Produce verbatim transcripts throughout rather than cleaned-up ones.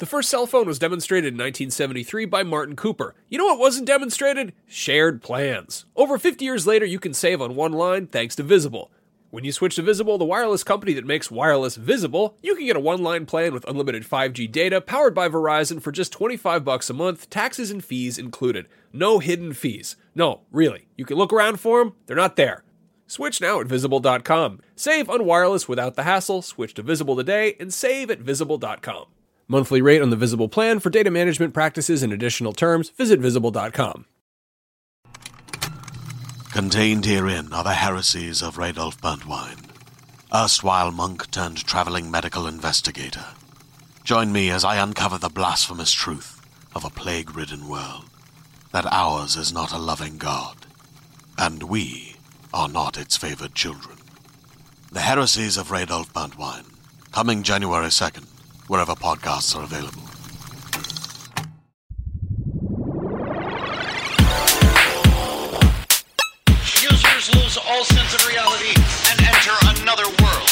The first cell phone was demonstrated in nineteen seventy-three by Martin Cooper. You know what wasn't demonstrated? Shared plans. Over fifty years later, you can save on one line thanks to Visible. When you switch to Visible, the wireless company that makes wireless visible, you can get a one-line plan with unlimited five G data powered by Verizon for just twenty-five bucks a month, taxes and fees included. No hidden fees. No, really. You can look around for them. They're not there. Switch now at visible dot com. Save on wireless without the hassle. Switch to Visible today and save at visible dot com. Monthly rate on the Visible plan. For data management practices and additional terms, visit visible dot com. Contained herein are the heresies of Radolf Burntwine, erstwhile monk turned traveling medical investigator. Join me as I uncover the blasphemous truth of a plague-ridden world, that ours is not a loving God, and we are not its favored children. The heresies of Radolf Burntwine, coming January second, wherever podcasts are available. Users lose all sense of reality and enter another world.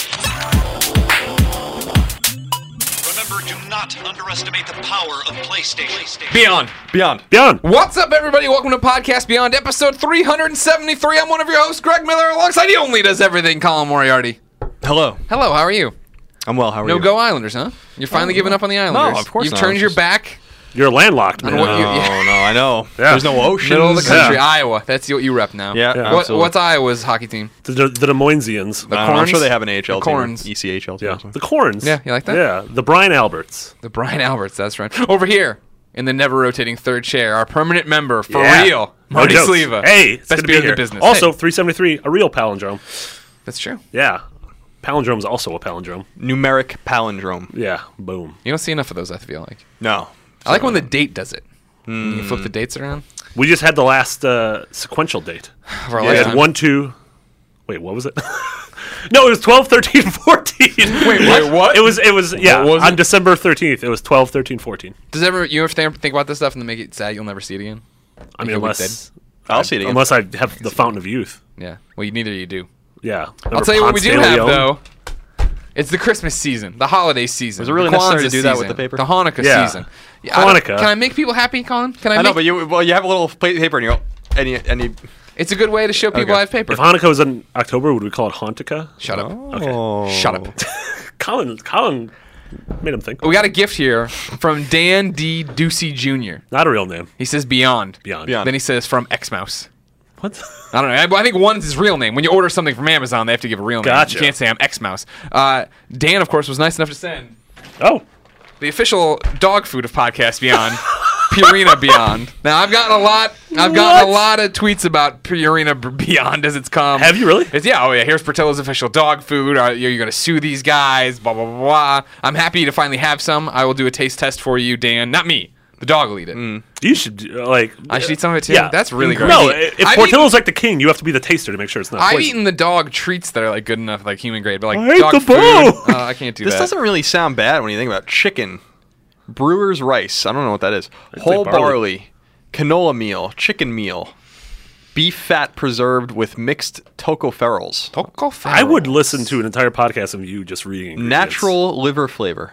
Remember, do not underestimate the power of PlayStation. Beyond. Beyond. Beyond. What's up, everybody? Welcome to Podcast Beyond, episode three seventy-three. I'm one of your hosts, Greg Miller, alongside the only does everything, Colin Moriarty. Hello. Hello, how are you? I'm well, how are no you? No Go Islanders, huh? You're finally oh, giving up on the Islanders. No, of course You've not. turned your just... back. You're landlocked, man. What you, no, yeah. no, I know. Yeah. There's no ocean. Middle of the country, yeah. Iowa. That's what you rep now. Yeah, yeah what, What's Iowa's hockey team? The, the, the Des Moinesians. The uh, Corns? I'm sure they have an A H L the team. Corns. E C H L team. Yeah, the Corns. Yeah, you like that? Yeah, the Brian Alberts. The Brian Alberts, that's right. Over here, in the never-rotating third chair, our permanent member, for yeah. real, No Marty jokes. Sleva. Hey, it's Best good to beer be in here. the business. Also, hey. three seventy-three, a real palindrome. That's true. Yeah. Palindrome's also a palindrome. Numeric palindrome. Yeah, boom. You don't see enough of those, I feel like. No. I like when the date does it. Mm. You flip the dates around. We just had the last uh, sequential date. Of our We lifetime. had one, two. Wait, what was it? No, it was twelve, thirteen, fourteen. Wait, wait, what? It was, it was, yeah, was on it? December thirteenth, it was twelve, thirteen, fourteen. Does ever you ever think, think about this stuff and then make it sad you'll never see it again? I mean, Like unless, I'll see it again. unless I have the Fountain of Youth. Yeah. Well, you, neither you do. Yeah. I'll tell you what we do have, though. It's the Christmas season, the holiday season. Was it really the necessary to Kwanzaa do that with season, the paper? The Hanukkah Yeah. season. Yeah, I don't- Hanukkah. Can I make people happy, Colin? Can I, I make know, but you well, you have a little plate paper and you go, and you, and you It's a good way to show people Okay. I have paper. If Hanukkah was in October, would we call it Hanukkah? Shut up. Oh. Shut up. Colin, Colin made him think. We got a gift here from Dan D. Ducey Junior Not a real name. He says Beyond. Beyond. Beyond. Then he says from X-Mouse. What? I don't know. I, I think one's his real name. When you order something from Amazon, they have to give a real name. Gotcha. You can't say I'm X-Mouse. Uh, Dan, of course, was nice enough to send Oh. the official dog food of Podcast Beyond, Purina Beyond. Now, I've gotten a lot. I've gotten a What? lot of tweets about Purina B- Beyond as it's come. Have you really? It's, yeah. Oh yeah. Here's Portillo's official dog food. Are you going to sue these guys? Blah blah blah blah. I'm happy to finally have some. I will do a taste test for you, Dan. Not me. The dog will eat it. You should, uh, like... I should eat some of it too. Yeah. That's really great. No, if I've Portillo's like the king, you have to be the taster to make sure it's not I've poison. eaten the dog treats that are like good enough, like human grade, but like I ate dog the food, bow. uh, I can't do This that. doesn't really sound bad when you think about chicken, brewer's rice. I don't know what that is. It's Whole like barley. barley, canola meal, chicken meal, beef fat preserved with mixed tocopherols, I would listen to an entire podcast of you just reading ingredients. natural liver flavor,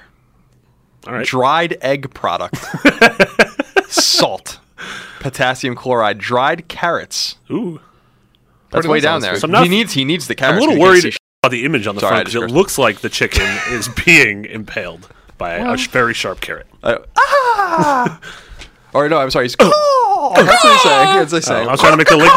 All right. dried egg product, salt, potassium chloride, dried carrots. Ooh. That's Pretty way much down sounds there. good. So I'm not- he needs he needs the carrots. I'm a little You can't worried see sh- about the image on the Sorry, front I because just it cursed. looks like the chicken is being impaled by a sh- very sharp carrot. Uh, ah! Or no, I'm sorry. He's, oh, that's what he's saying. That's what he's Oh, saying. I was trying to make the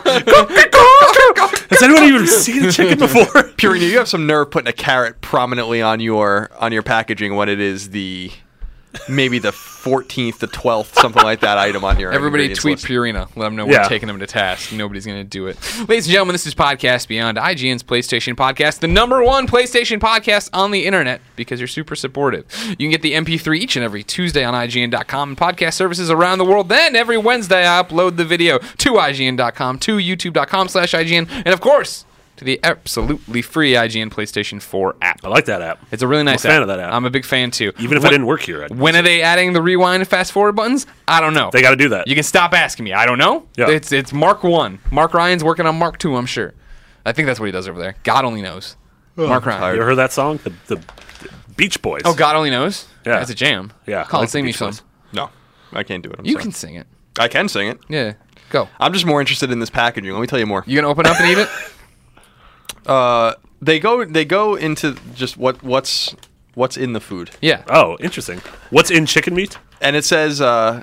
link. Has anyone even seen a chicken before? Purina, you have some nerve putting a carrot prominently on your on your packaging when it is the maybe the fourteenth, the twelfth, something like that item on your Everybody ingredients tweet list. Purina. Let them know Yeah. we're taking them to task. Nobody's going to do it. Ladies and gentlemen, this is Podcast Beyond, I G N's PlayStation Podcast, the number one PlayStation podcast on the internet because you're super supportive. You can get the M P three each and every Tuesday on I G N dot com and podcast services around the world. Then every Wednesday, I upload the video to I G N dot com, to YouTube dot com slash I G N, and of course, to the absolutely free I G N PlayStation four app. I like that app. It's a really nice I'm a fan app. of that app. I'm a big fan too. Even if When- I didn't work here, I'd When are they adding the rewind and fast forward buttons? I don't know. they got to do that. You can stop asking me. I don't know. Yeah. It's it's Mark one. Mark Ryan's working on Mark two, I'm sure. I think that's what he does over there. God only knows. Mark Ryan. You ever heard that song? The, the Beach Boys. Oh, God only knows. Yeah. That's a jam. Yeah, I Colin, like the sing me Beach some. Boys. No, I can't do it. I'm You sorry. can sing it. I can sing it. Yeah. Go. I'm just more interested in this packaging. Let me tell you more. You gonna open up and eat it? Uh, they go they go into just what what's what's in the food, Yeah. Oh, interesting. What's in chicken meat? and it says uh,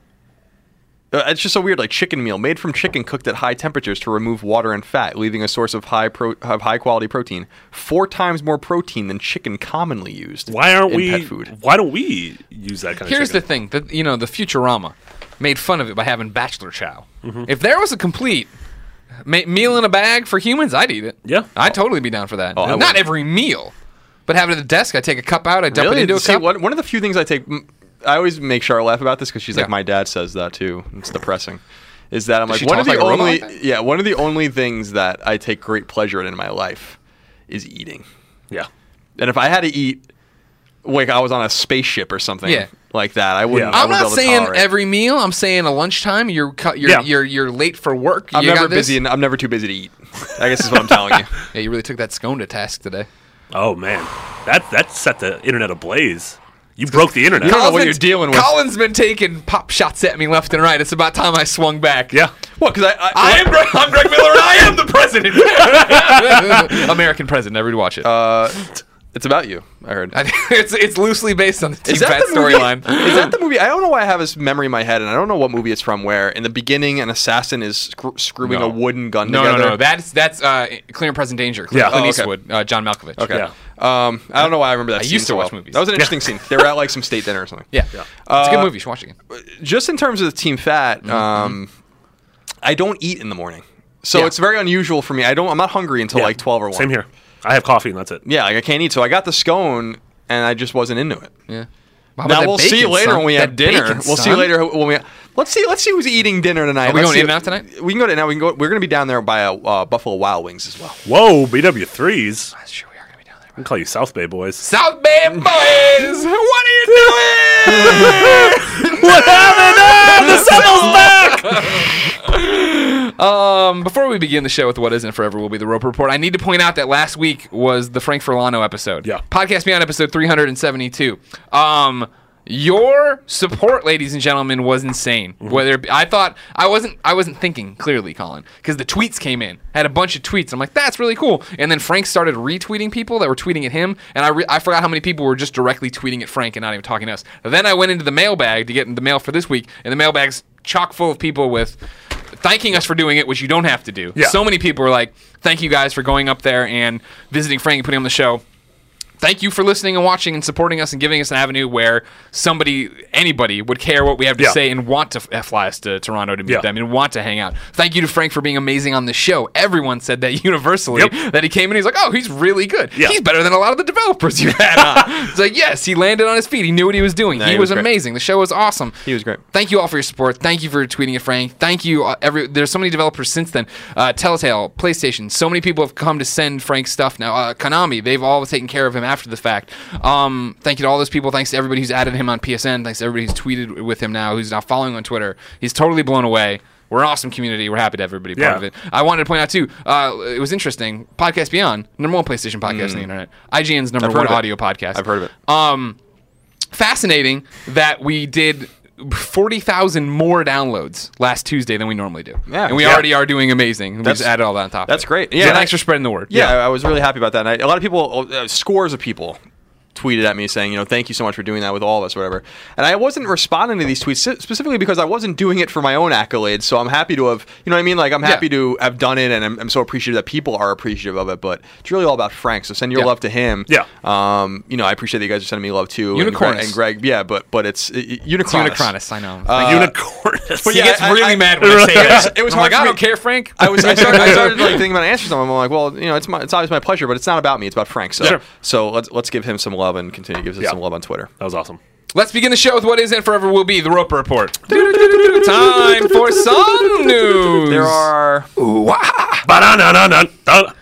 uh, it's just so weird. Like chicken meal made from chicken cooked at high temperatures to remove water and fat, leaving a source of high pro- of high quality protein. Four times more protein than chicken commonly used. Why aren't in we? pet food? Why don't we use that kind Here's of the chicken? thing. That you know, the Futurama made fun of it by having bachelor chow. Mm-hmm. If there was a complete ma- meal in a bag for humans, I'd eat it. Yeah. I'd totally be down for that. Oh, I Not would. every meal, but have it at the desk. I take a cup out. I dump it into a See, cup. One, one of the few things I take, mm, I always make Char laugh about this because she's Yeah. like, my dad says that too. It's depressing. Is that I'm Does like she one of talk the like a robot only like that? yeah one of the only things that I take great pleasure in in my life is eating. Yeah. And if I had to eat, like I was on a spaceship or something Yeah. like that, I wouldn't. Yeah. I I'm wouldn't be not able to saying tolerate. every meal. I'm saying a lunchtime. You're cu- you're, Yeah. you're you're late for work. I'm you never got this? busy. And I'm never too busy to eat. I guess is what I'm telling you. Yeah, you really took that scone to task today. Oh man, that that set the internet ablaze. You broke the internet. You don't know what Colin's- you're dealing with. Colin's been taking pop shots at me left and right. It's about time I swung back. Yeah. What? Because I, I, I am Greg, I'm Greg Miller, and I am the president. American president. Everybody watch it. Uh, it's about you. I heard. it's it's loosely based on the Team Is that Pat the movie? storyline. Is that the movie? I don't know why I have this memory in my head, and I don't know what movie it's from. Where in the beginning, an assassin is screw- screwing No. a wooden gun No, together. no, no. That's that's uh, Clear and Present Danger. Clint, Yeah. Clint Oh, okay. Eastwood, uh, John Malkovich. Okay. Yeah. Um, I don't know why I remember that. I scene used to so watch well. movies. That was an interesting scene. They were at like some state dinner or something. Yeah. It's a Uh, good movie. You should watch it again. Just in terms of the Team Fat, Mm-hmm. um, I don't eat in the morning, so Yeah. it's very unusual for me. I don't. I'm not hungry until Yeah. like twelve or one. Same here. I have coffee and that's it. Yeah, like I can't eat. So I got the scone, and I just wasn't into it. Yeah. How about Now that we'll see bacon, later son? when we That have dinner. bacon, we'll see son. later when we. Let's see. Let's see who's eating dinner tonight. Are we Let's going see- In-N-Out tonight? We can go to now. We can go. We're going to be down there by uh, uh, Buffalo Wild Wings as well. Whoa, B W threes. That's true. We are going to be down there. I can call you South Bay boys. South Bay boys, what are you doing? What happened? The Seminoles back! Um, before we begin the show with What Isn't Forever Will Be the Roper Report, I need to point out that last week was the Frank Furlano episode. Yeah. Podcast Beyond episode three hundred seventy-two. Um, your support, ladies and gentlemen, was insane. Mm-hmm. Whether it be- I thought I wasn't, I wasn't thinking clearly, Colin, because the tweets came in. I had a bunch of tweets. I'm like, that's really cool. And then Frank started retweeting people that were tweeting at him, and I re- I forgot how many people were just directly tweeting at Frank and not even talking to us. Then I went into the mailbag to get the mail for this week, and the mailbag's chock full of people with thanking us for doing it, which you don't have to do. Yeah. So many people were like, thank you guys for going up there and visiting Frank and putting him on the show. Thank you for listening and watching and supporting us and giving us an avenue where somebody, anybody, would care what we have to Yeah. say and want to f- fly us to Toronto to meet Yeah. them and want to hang out. Thank you to Frank for being amazing on the show. Everyone said that universally, Yep. that he came in, he's like, oh, he's really good. Yeah. He's better than a lot of the developers you've had on. It's like, yes, he landed on his feet. He knew what he was doing. Nah, he, he was, was great. amazing. The show was awesome. He was great. Thank you all for your support. Thank you for tweeting at Frank. Thank you. Uh, every There's so many developers since then. Uh, Telltale, PlayStation. So many people have come to send Frank stuff now. Uh, Konami. They've all taken care of him after the fact. Um, thank you to all those people. Thanks to everybody who's added him on P S N. Thanks to everybody who's tweeted with him now, who's now following on Twitter. He's totally blown away. We're an awesome community. We're happy to have everybody part Yeah. of it. I wanted to point out too. Uh, it was interesting. Podcast Beyond, number one PlayStation podcast on the internet. I G N's number I've heard one of it. audio podcast. I've heard of it. Um, fascinating that we did forty thousand more downloads last Tuesday than we normally do. Yeah. And we Yeah. already are doing amazing. We That's- just added all that on top. that's of it. great. So Yeah, and thanks I- for spreading the word. Yeah, I was really happy about that. And I, a lot of people, uh, scores of people, tweeted at me saying, you know, thank you so much for doing that with all of us, whatever. And I wasn't responding to these tweets si- specifically because I wasn't doing it for my own accolades. So I'm happy to have, you know what I mean? Like, I'm happy Yeah. to have done it, and I'm, I'm so appreciative that people are appreciative of it. But it's really all about Frank. So send your Yeah. love to him. Yeah. Um, you know, I appreciate that you guys are sending me love too. And Unicornus. Greg, and Greg yeah, but but it's uh, It's Unicronus. Unicronus, I know. Uh, Unicornus. but he yeah, gets I- really I- mad when I say it was- that. it was I'm hard like, for I me- don't care, Frank. I was I started, I started like thinking about answering them. I'm like, well, you know, it's my it's always my pleasure, but it's not about me. It's about Frank. So Sure. so let's let's give him some love and continue to give us Yeah. some love on Twitter. That was awesome. Let's begin the show with what is and forever will be the Roper Report. Time for some news. There are Ba-da-na-na-na.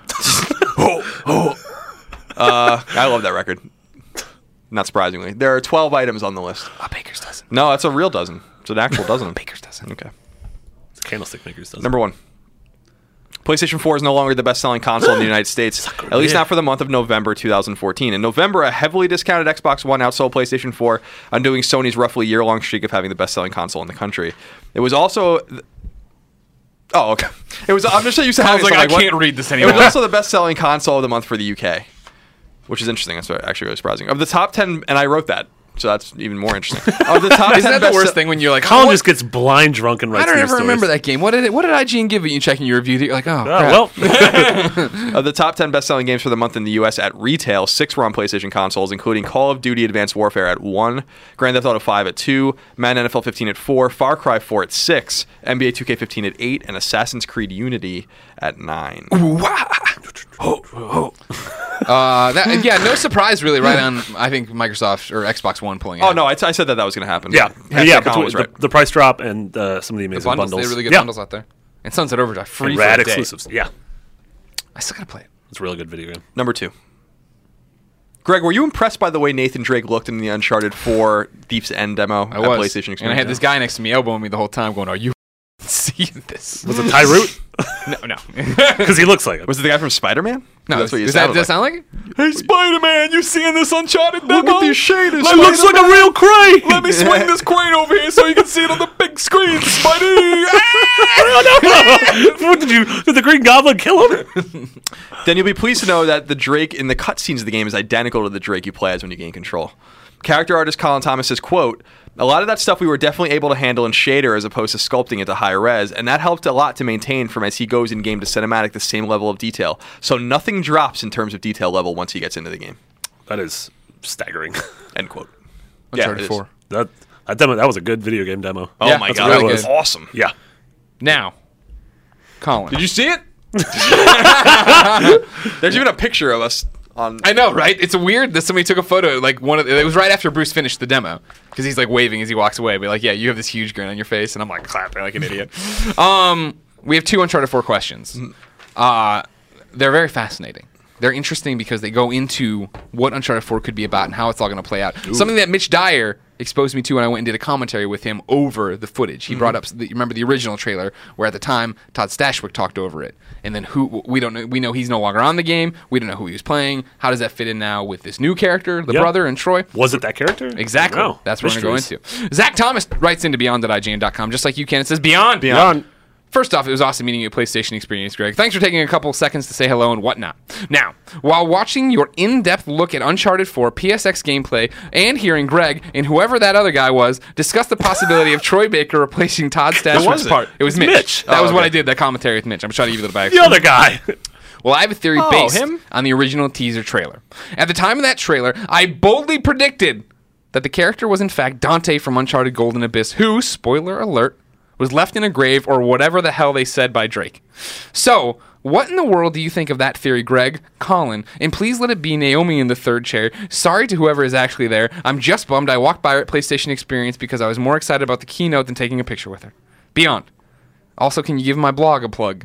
uh, I love that record. Not surprisingly, there are twelve items on the list. A baker's dozen. No, that's a real dozen. It's an actual dozen. Baker's dozen. Okay. Candlestick makers does. Number one. PlayStation four is no longer the best-selling console in the United States, at least not for the month of November two thousand fourteen. In November, a heavily discounted Xbox One outsold PlayStation four, undoing Sony's roughly year-long streak of having the best-selling console in the country. It was also... Th- oh, okay. It was. I'm just so used to having like, so, I like, can't what, read this It anymore. was also the best-selling console of the month for the U K, which is interesting. That's actually really surprising. Of the top ten, and I wrote that, so that's even more interesting. Of the top Isn't ten that the worst best- thing when you're like, Colin what? just gets blind drunk and writes I don't these ever stories. remember that game. What did it, what did I G N give you? You checking your review? You're like, oh, Oh, crap. well, Of the top ten best-selling games for the month in the U S at retail, six were on PlayStation consoles, including Call of Duty Advanced Warfare at one, Grand Theft Auto five at two, Madden N F L fifteen at four, Far Cry four at six, N B A two K fifteen at eight, and Assassin's Creed Unity at nine. Uh, that, yeah, no surprise really. Right on, I think Microsoft or Xbox One pulling it. Oh out. no, I, t- I said that that was going to happen. yeah, Hashtag yeah. Colin Between was the, right. the price drop and uh, some of the the amazing bundles, bundles. they really good yeah. bundles out there. And Sunset Overdrive free And for rad a day. exclusives. Yeah, I still gotta play it. it's a really good video game. Number two. Greg, were you impressed by the way Nathan Drake looked in the Uncharted four Thief's End demo I at was. PlayStation Experience? And I had this guy next to me elbowing me the whole time, going, "Are you seeing this?" Was it Ty Root? No, no, Because he looks like it. Was it the guy from Spider-Man? no. That's what you Does that, sounded does that like. sound like it? Hey, Spider-Man, you seeing this Uncharted demo? Look at these shaders. It looks like a real crane. Let me swing this crane over here so you can see it on the big screen, Spidey. What did you? Did the Green Goblin kill him? Then you'll be pleased to know that the Drake in the cutscenes of the game is identical to the Drake you play as when you gain control. Character artist Colin Thomas says, quote, "A lot of that stuff we were definitely able to handle in shader as opposed to sculpting it to high res, and that helped a lot to maintain from as he goes in game to cinematic the same level of detail. So nothing drops in terms of detail level once he gets into the game." That is staggering. End quote. Uncharted it is. four. That that demo. That was a good video game demo. Oh Yeah, my that's god, really that was good. awesome. Yeah. Now, Colin. Did you see it? There's even a picture of us on. I know, right? It's weird that somebody took a photo. Like one of the, it was right after Bruce finished the demo because he's like waving as he walks away. But like, yeah, you have this huge grin on your face, and I'm like clapping like an idiot. Um, we have two Uncharted four questions. Uh, they're very fascinating. They're interesting because they go into what Uncharted four could be about and how it's all going to play out. Something that Mitch Dyer exposed me to when I went and did a commentary with him over the footage. He brought up, the, remember the original trailer where at the time Todd Stashwick talked over it, and then who we don't know. We know he's no longer on the game. We don't know who he was playing. How does that fit in now with this new character, the Yeah. brother and Troy? Was it that character? Exactly. No. That's what we're going to go Mysteries. into. Zach Thomas writes into beyond dot I G N dot com just like you can. It says Beyond. Beyond. First off, it was awesome meeting you at PlayStation Experience, Greg. Thanks for taking a couple seconds to say hello and whatnot. Now, while watching your in-depth look at Uncharted four P S X gameplay and hearing Greg and whoever that other guy was discuss the possibility of Troy Baker replacing Todd Stashwick's was it? part. It was Mitch. Mitch. That Oh, was what okay. I did, that commentary with Mitch. I'm trying to give you the back. The other guy. Well, I have a theory Oh, based him? on the original teaser trailer. At the time of that trailer, I boldly predicted that the character was in fact Dante from Uncharted Golden Abyss, who, spoiler alert, was left in a grave or whatever the hell they said by Drake. So, what in the world do you think of that theory, Greg, Colin? And please let it be Naomi in the third chair. Sorry to whoever is actually there. I'm just bummed I walked by her at PlayStation Experience because I was more excited about the keynote than taking a picture with her. Beyond. Also, can you give my blog a plug?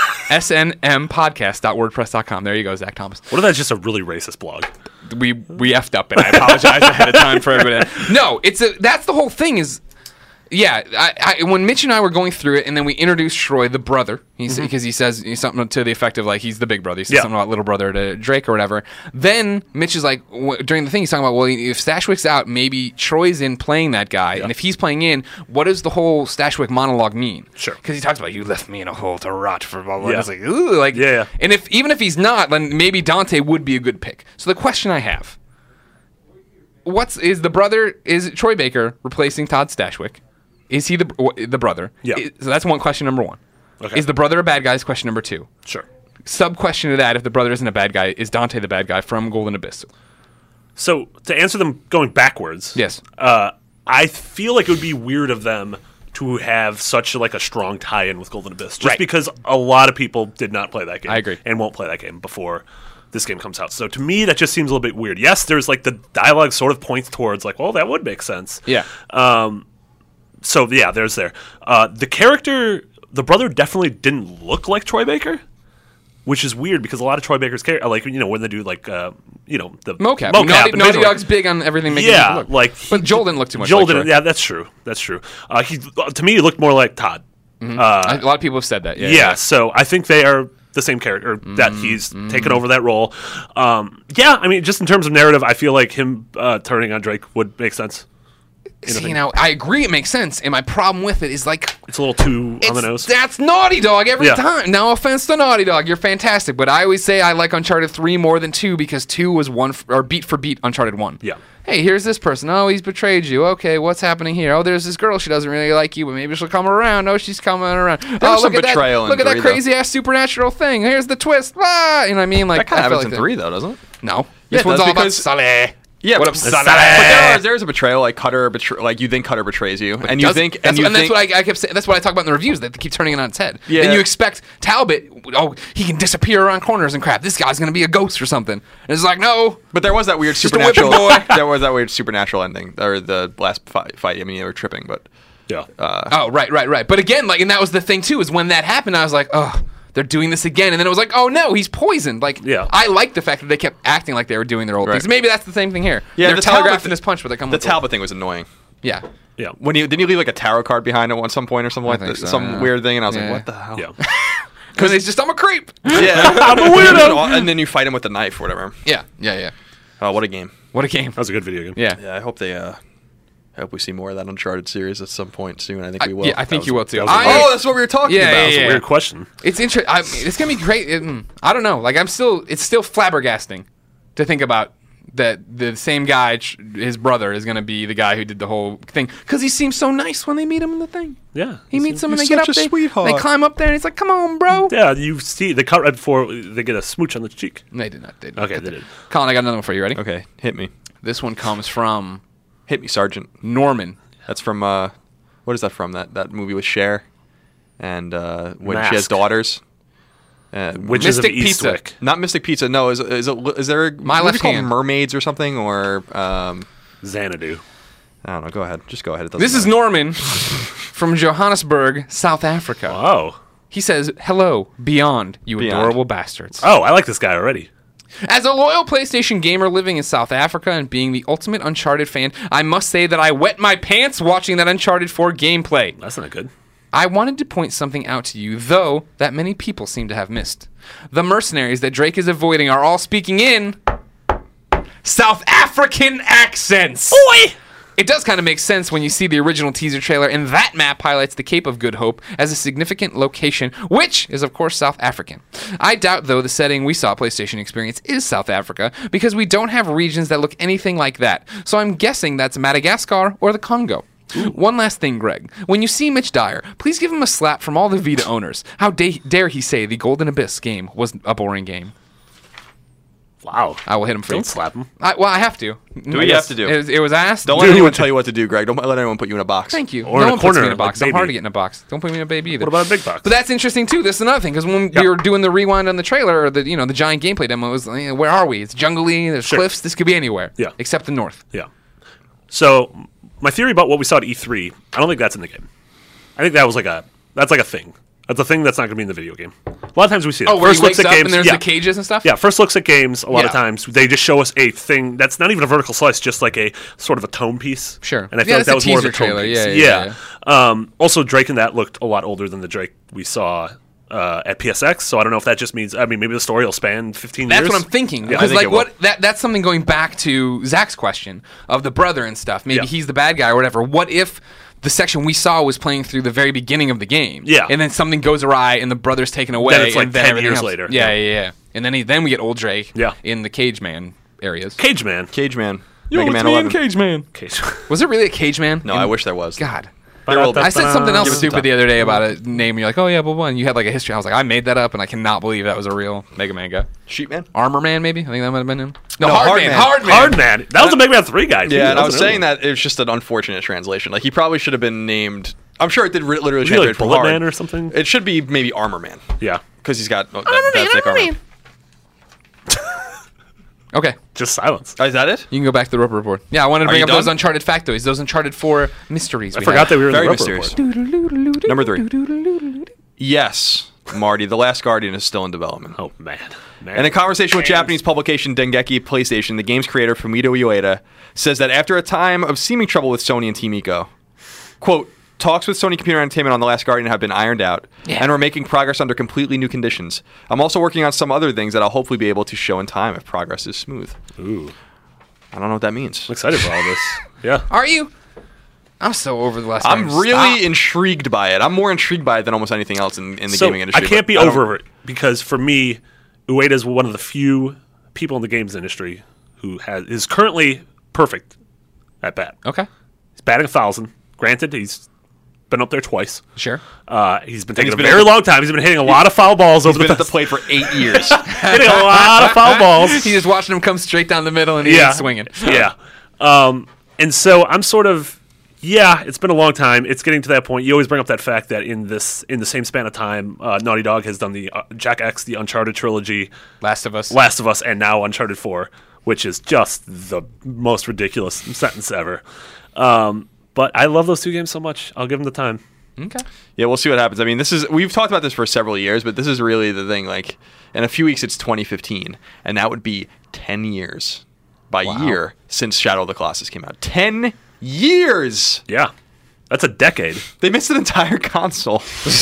S N M podcast dot wordpress dot com. There you go, Zach Thomas. What if that's just a really racist blog? We we effed up, and I apologize ahead of time for everybody. No, it's a that's the whole thing is. Yeah, I, I, when Mitch and I were going through it, and then we introduced Troy, the brother, he's, because he says something to the effect of like he's the big brother. He says Yeah. something about little brother to Drake or whatever. Then Mitch is like w- during the thing he's talking about, well, if Stashwick's out, maybe Troy's in playing that guy, and if he's playing in, what does the whole Stashwick monologue mean? Sure. Because he talks about you left me in a hole to rot for blah blah. Yeah. And it's like ooh, like Yeah, yeah. And if even if he's not, then maybe Dante would be a good pick. So the question I have. What's is the brother is Troy Baker replacing Todd Stashwick? Is he the w- the brother? Yeah. Is- so that's one question number one. Okay. Is the brother a bad guy? Is question number two. Sure. Sub question to that: if the brother isn't a bad guy, is Dante the bad guy from Golden Abyss? So to answer them going backwards, Yes. uh, I feel like it would be weird of them to have such like a strong tie-in with Golden Abyss, just Right. because a lot of people did not play that game. I agree. and won't play that game before this game comes out. So to me, that just seems a little bit weird. Yes, there's like the dialogue sort of points towards like, well, that would make sense. Yeah. So yeah, there's there. Uh, the character, the brother, definitely didn't look like Troy Baker, which is weird because a lot of Troy Baker's character, like you know, when they do like uh, you know the Mocap. mocap Naughty, and Naughty visual- Dog's big on everything making yeah, it look. like but Joel didn't look too much Joel like didn't. Troy. Yeah, that's true. That's true. Uh, he to me he looked more like Todd. Mm-hmm. Uh, a lot of people have said that. Yeah, yeah, yeah. So I think they are the same character, mm-hmm. that he's mm-hmm. taken over that role. Um, yeah, I mean, just in terms of narrative, I feel like him uh, turning on Drake would make sense. See, you know, I agree it makes sense, and my problem with it is like it's a little too on the nose. That's Naughty Dog every yeah. time. No offense to Naughty Dog, you're fantastic, but I always say I like Uncharted three more than two because two was one f- or beat for beat Uncharted one. Yeah. Hey, here's this person. Oh, he's betrayed you. Okay, what's happening here? Oh, there's this girl. She doesn't really like you, but maybe she'll come around. Oh, she's coming around. There oh, was look some at betrayal that! Look in at that three, crazy ass supernatural thing. Here's the twist. Ah! You know what I mean? Like that kind I of feel happens like in three, though, doesn't it? No. Yeah, This one's all about because- Sully. Yeah, what but, up, Sully? but there, there's a betrayal, like Cutter, betray, like you think Cutter betrays you, and you Does- think, that's, and you and think, that's what I, I kept saying. That's what I talk about in the reviews. That they keep turning it on its head. Yeah. Then you expect Talbot. Oh, he can disappear around corners and crap. This guy's gonna be a ghost or something. And it's like no. but there was that weird Just a whipping supernatural, boy. there was that weird supernatural ending, or the last fight. fight I mean, they were tripping, but Yeah. uh, Oh, right, right, right. But again, like, and that was the thing too. Is when that happened, I was like, oh, they're doing this again. And then it was like, oh no, he's poisoned. Like, Yeah. I like the fact that they kept acting like they were doing their old Right. things. Maybe that's the same thing here. Yeah, they're the telegraphing Talbot- this punch, but they come the with Talbot thing was annoying. Yeah. Yeah. When you didn't you leave like a tarot card behind it at some point or something like think that, so, some yeah. weird thing, and I was Yeah. like, what the hell? Yeah. Because it's just I'm a creep. Yeah, I'm a weirdo. And then you fight him with the knife or whatever. Yeah, yeah, yeah. Oh, what a game! What a game. That was a good video game. Yeah. Yeah, I hope they. uh I hope we see more of that Uncharted series at some point soon. I think I, we will. yeah, I think was- you will too. that was a- I- Oh, that's what we were talking Yeah, about. yeah, That's yeah. a weird question. It's interesting. It's gonna be great. It- mm, I don't know. Like I'm still. It's still flabbergasting to think about that the same guy, ch- his brother, is gonna be the guy who did the whole thing because he seems so nice when they meet him in the thing. Yeah. He meets them and they he's get up such a there. sweetheart. They climb up there and he's like, "Come on, bro." Yeah, you see the cut right before they get a smooch on the cheek. They did not. They did not Okay, get they there. did. Colin, I got another one for you. Ready? Okay, hit me, This one comes from hit me, Sergeant. Norman. That's from uh, what is that from? That that movie with Cher, and uh, when she has Mask. daughters. Uh, Witches Mystic of Pizza. Eastwick. Not Mystic Pizza. No, is is it, is there a My movie Left called Hand. Mermaids or something? Or um, Xanadu. I don't know. Go ahead. Just go ahead. It doesn't This is matter. Norman from Johannesburg, South Africa. Oh. He says, "Hello, Beyond, you Beyond. adorable bastards." Oh, I like this guy already. As a loyal PlayStation gamer living in South Africa and being the ultimate Uncharted fan, I must say that I wet my pants watching that Uncharted four gameplay. That's not good. I wanted to point something out to you, though, that many people seem to have missed. The mercenaries that Drake is avoiding are all speaking in South African accents. Oi! It does kind of make sense when you see the original teaser trailer, and that map highlights the Cape of Good Hope as a significant location, which is, of course, South African. I doubt, though, the setting we saw PlayStation Experience is South Africa, because we don't have regions that look anything like that. So I'm guessing that's Madagascar or the Congo. One last thing, Greg. When you see Mitch Dyer, please give him a slap from all the Vita owners. How da- dare he say the Golden Abyss game was a boring game? Wow. I will hit him for Don't you. slap him. I, well, I have to. Do what you have to do. It was, it was asked. Don't let anyone tell you what to do, Greg. Don't let anyone put you in a box. Thank you. Or no in a one puts me corner, in a box. like I'm hard baby. to get in a box. Don't put me in a baby either. What about a big box? But that's interesting too. That's another thing because when Yep. we were doing the rewind on the trailer, or the you know the giant gameplay demo, it was like, where are we? It's jungly. There's Sure. cliffs. This could be anywhere. Yeah. Except the north. Yeah. So my theory about what we saw at E three, I don't think that's in the game. I think that was like a that's like a thing. That's a thing that's not going to be in the video game. A lot of times we see it. Oh, where first he wakes looks at up games. and there's yeah. the cages and stuff. Yeah, first looks at games. A lot Yeah. of times they just show us a thing that's not even a vertical slice, just like a sort of a tone piece. Sure. And I Yeah, feel like it's that a was more of a teaser tone trailer. piece. Yeah, yeah, yeah. Um, also, Drake in that looked a lot older than the Drake we saw uh, at P S X. So I don't know if that just means. I mean, maybe the story will span fifteen That's years. what I'm thinking. Yeah, I Because think like it will. what that that's something going back to Zach's question of the brother and stuff. Maybe Yeah. he's the bad guy or whatever. What if the section we saw was playing through the very beginning of the game? Yeah. And then something goes awry and the brother's taken away. Then it's like and then ten everything years else- later. Yeah, Yeah. yeah, yeah. And then he, then we get old Drake. Yeah. In the Cage Man areas. Cage Man. Cage Man. Mega Man eleven. Cage Man. Cage. Was it really a Cage Man? No, In- I wish there was. God. There will be. I said something else Give us some stupid time. the other day about a name. And you're like, oh yeah, blah blah. And you had like a history. I was like, I made that up, and I cannot believe that was a real Mega Man guy. Sheep Man. Armor Man, maybe. I think that might have been him. No, No, Hard, Hard Man. Man. Hard Man. Hard Man. That was a Mega Man three guy. too. Yeah, and That I was another saying one. that it was just an unfortunate translation. Like he probably should have been named. I'm sure it did re- literally Was he translate like from Bullet hard. Man or something? It should be maybe Armor Man Yeah. because he's got oh, that, that thick armor. Okay, Just silence. Oh, is that it? you can go back to the Roper Report. Yeah, I wanted to Are bring you up those done? Uncharted factoids, those Uncharted four mysteries. I we forgot have. that we were in Very the Roper mysterious. Report. Number three. Yes, Marty, The Last Guardian is still in development. Oh man. man. In a conversation with Japanese publication Dengeki PlayStation, the game's creator, Fumito Ueda, says that after a time of seeming trouble with Sony and Team Ico, quote, Talks with Sony Computer Entertainment on The Last Guardian have been ironed out, Yeah. and we're making progress under completely new conditions. I'm also working on some other things that I'll hopefully be able to show in time if progress is smooth. Ooh, I don't know what that means. I'm excited for all this. Yeah. Are you? I'm so over The Last I'm Guardian. really Stop. intrigued by it. I'm more intrigued by it than almost anything else in, in the so gaming industry. I can't but be I don't- over it because for me, Ueda is one of the few people in the games industry who has is currently perfect at bat. Okay. He's batting a thousand. Granted, he's been up there twice. Sure. Uh, he's been taking he's a been very at the- long time. He's been hitting a lot of foul balls over Been the, at the plate for eight years. hitting a lot of foul balls. He's just watching him come straight down the middle and he's yeah, swinging. Yeah. Um, and so I'm sort of, yeah, it's been a long time. It's getting to that point. You always bring up that fact that in this, in the same span of time, uh, Naughty Dog has done the uh, Jack X, the Uncharted trilogy, Last of Us. Last of Us, and now Uncharted four, which is just the most ridiculous sentence ever. Um, but I love those two games so much. I'll give them the time. Okay. Yeah, we'll see what happens. I mean, this is we've talked about this for several years, but this is really the thing. Like, in a few weeks, it's twenty fifteen, and that would be ten years by Wow. year since Shadow of the Colossus came out. Ten years. Yeah. That's a decade. They missed an entire console.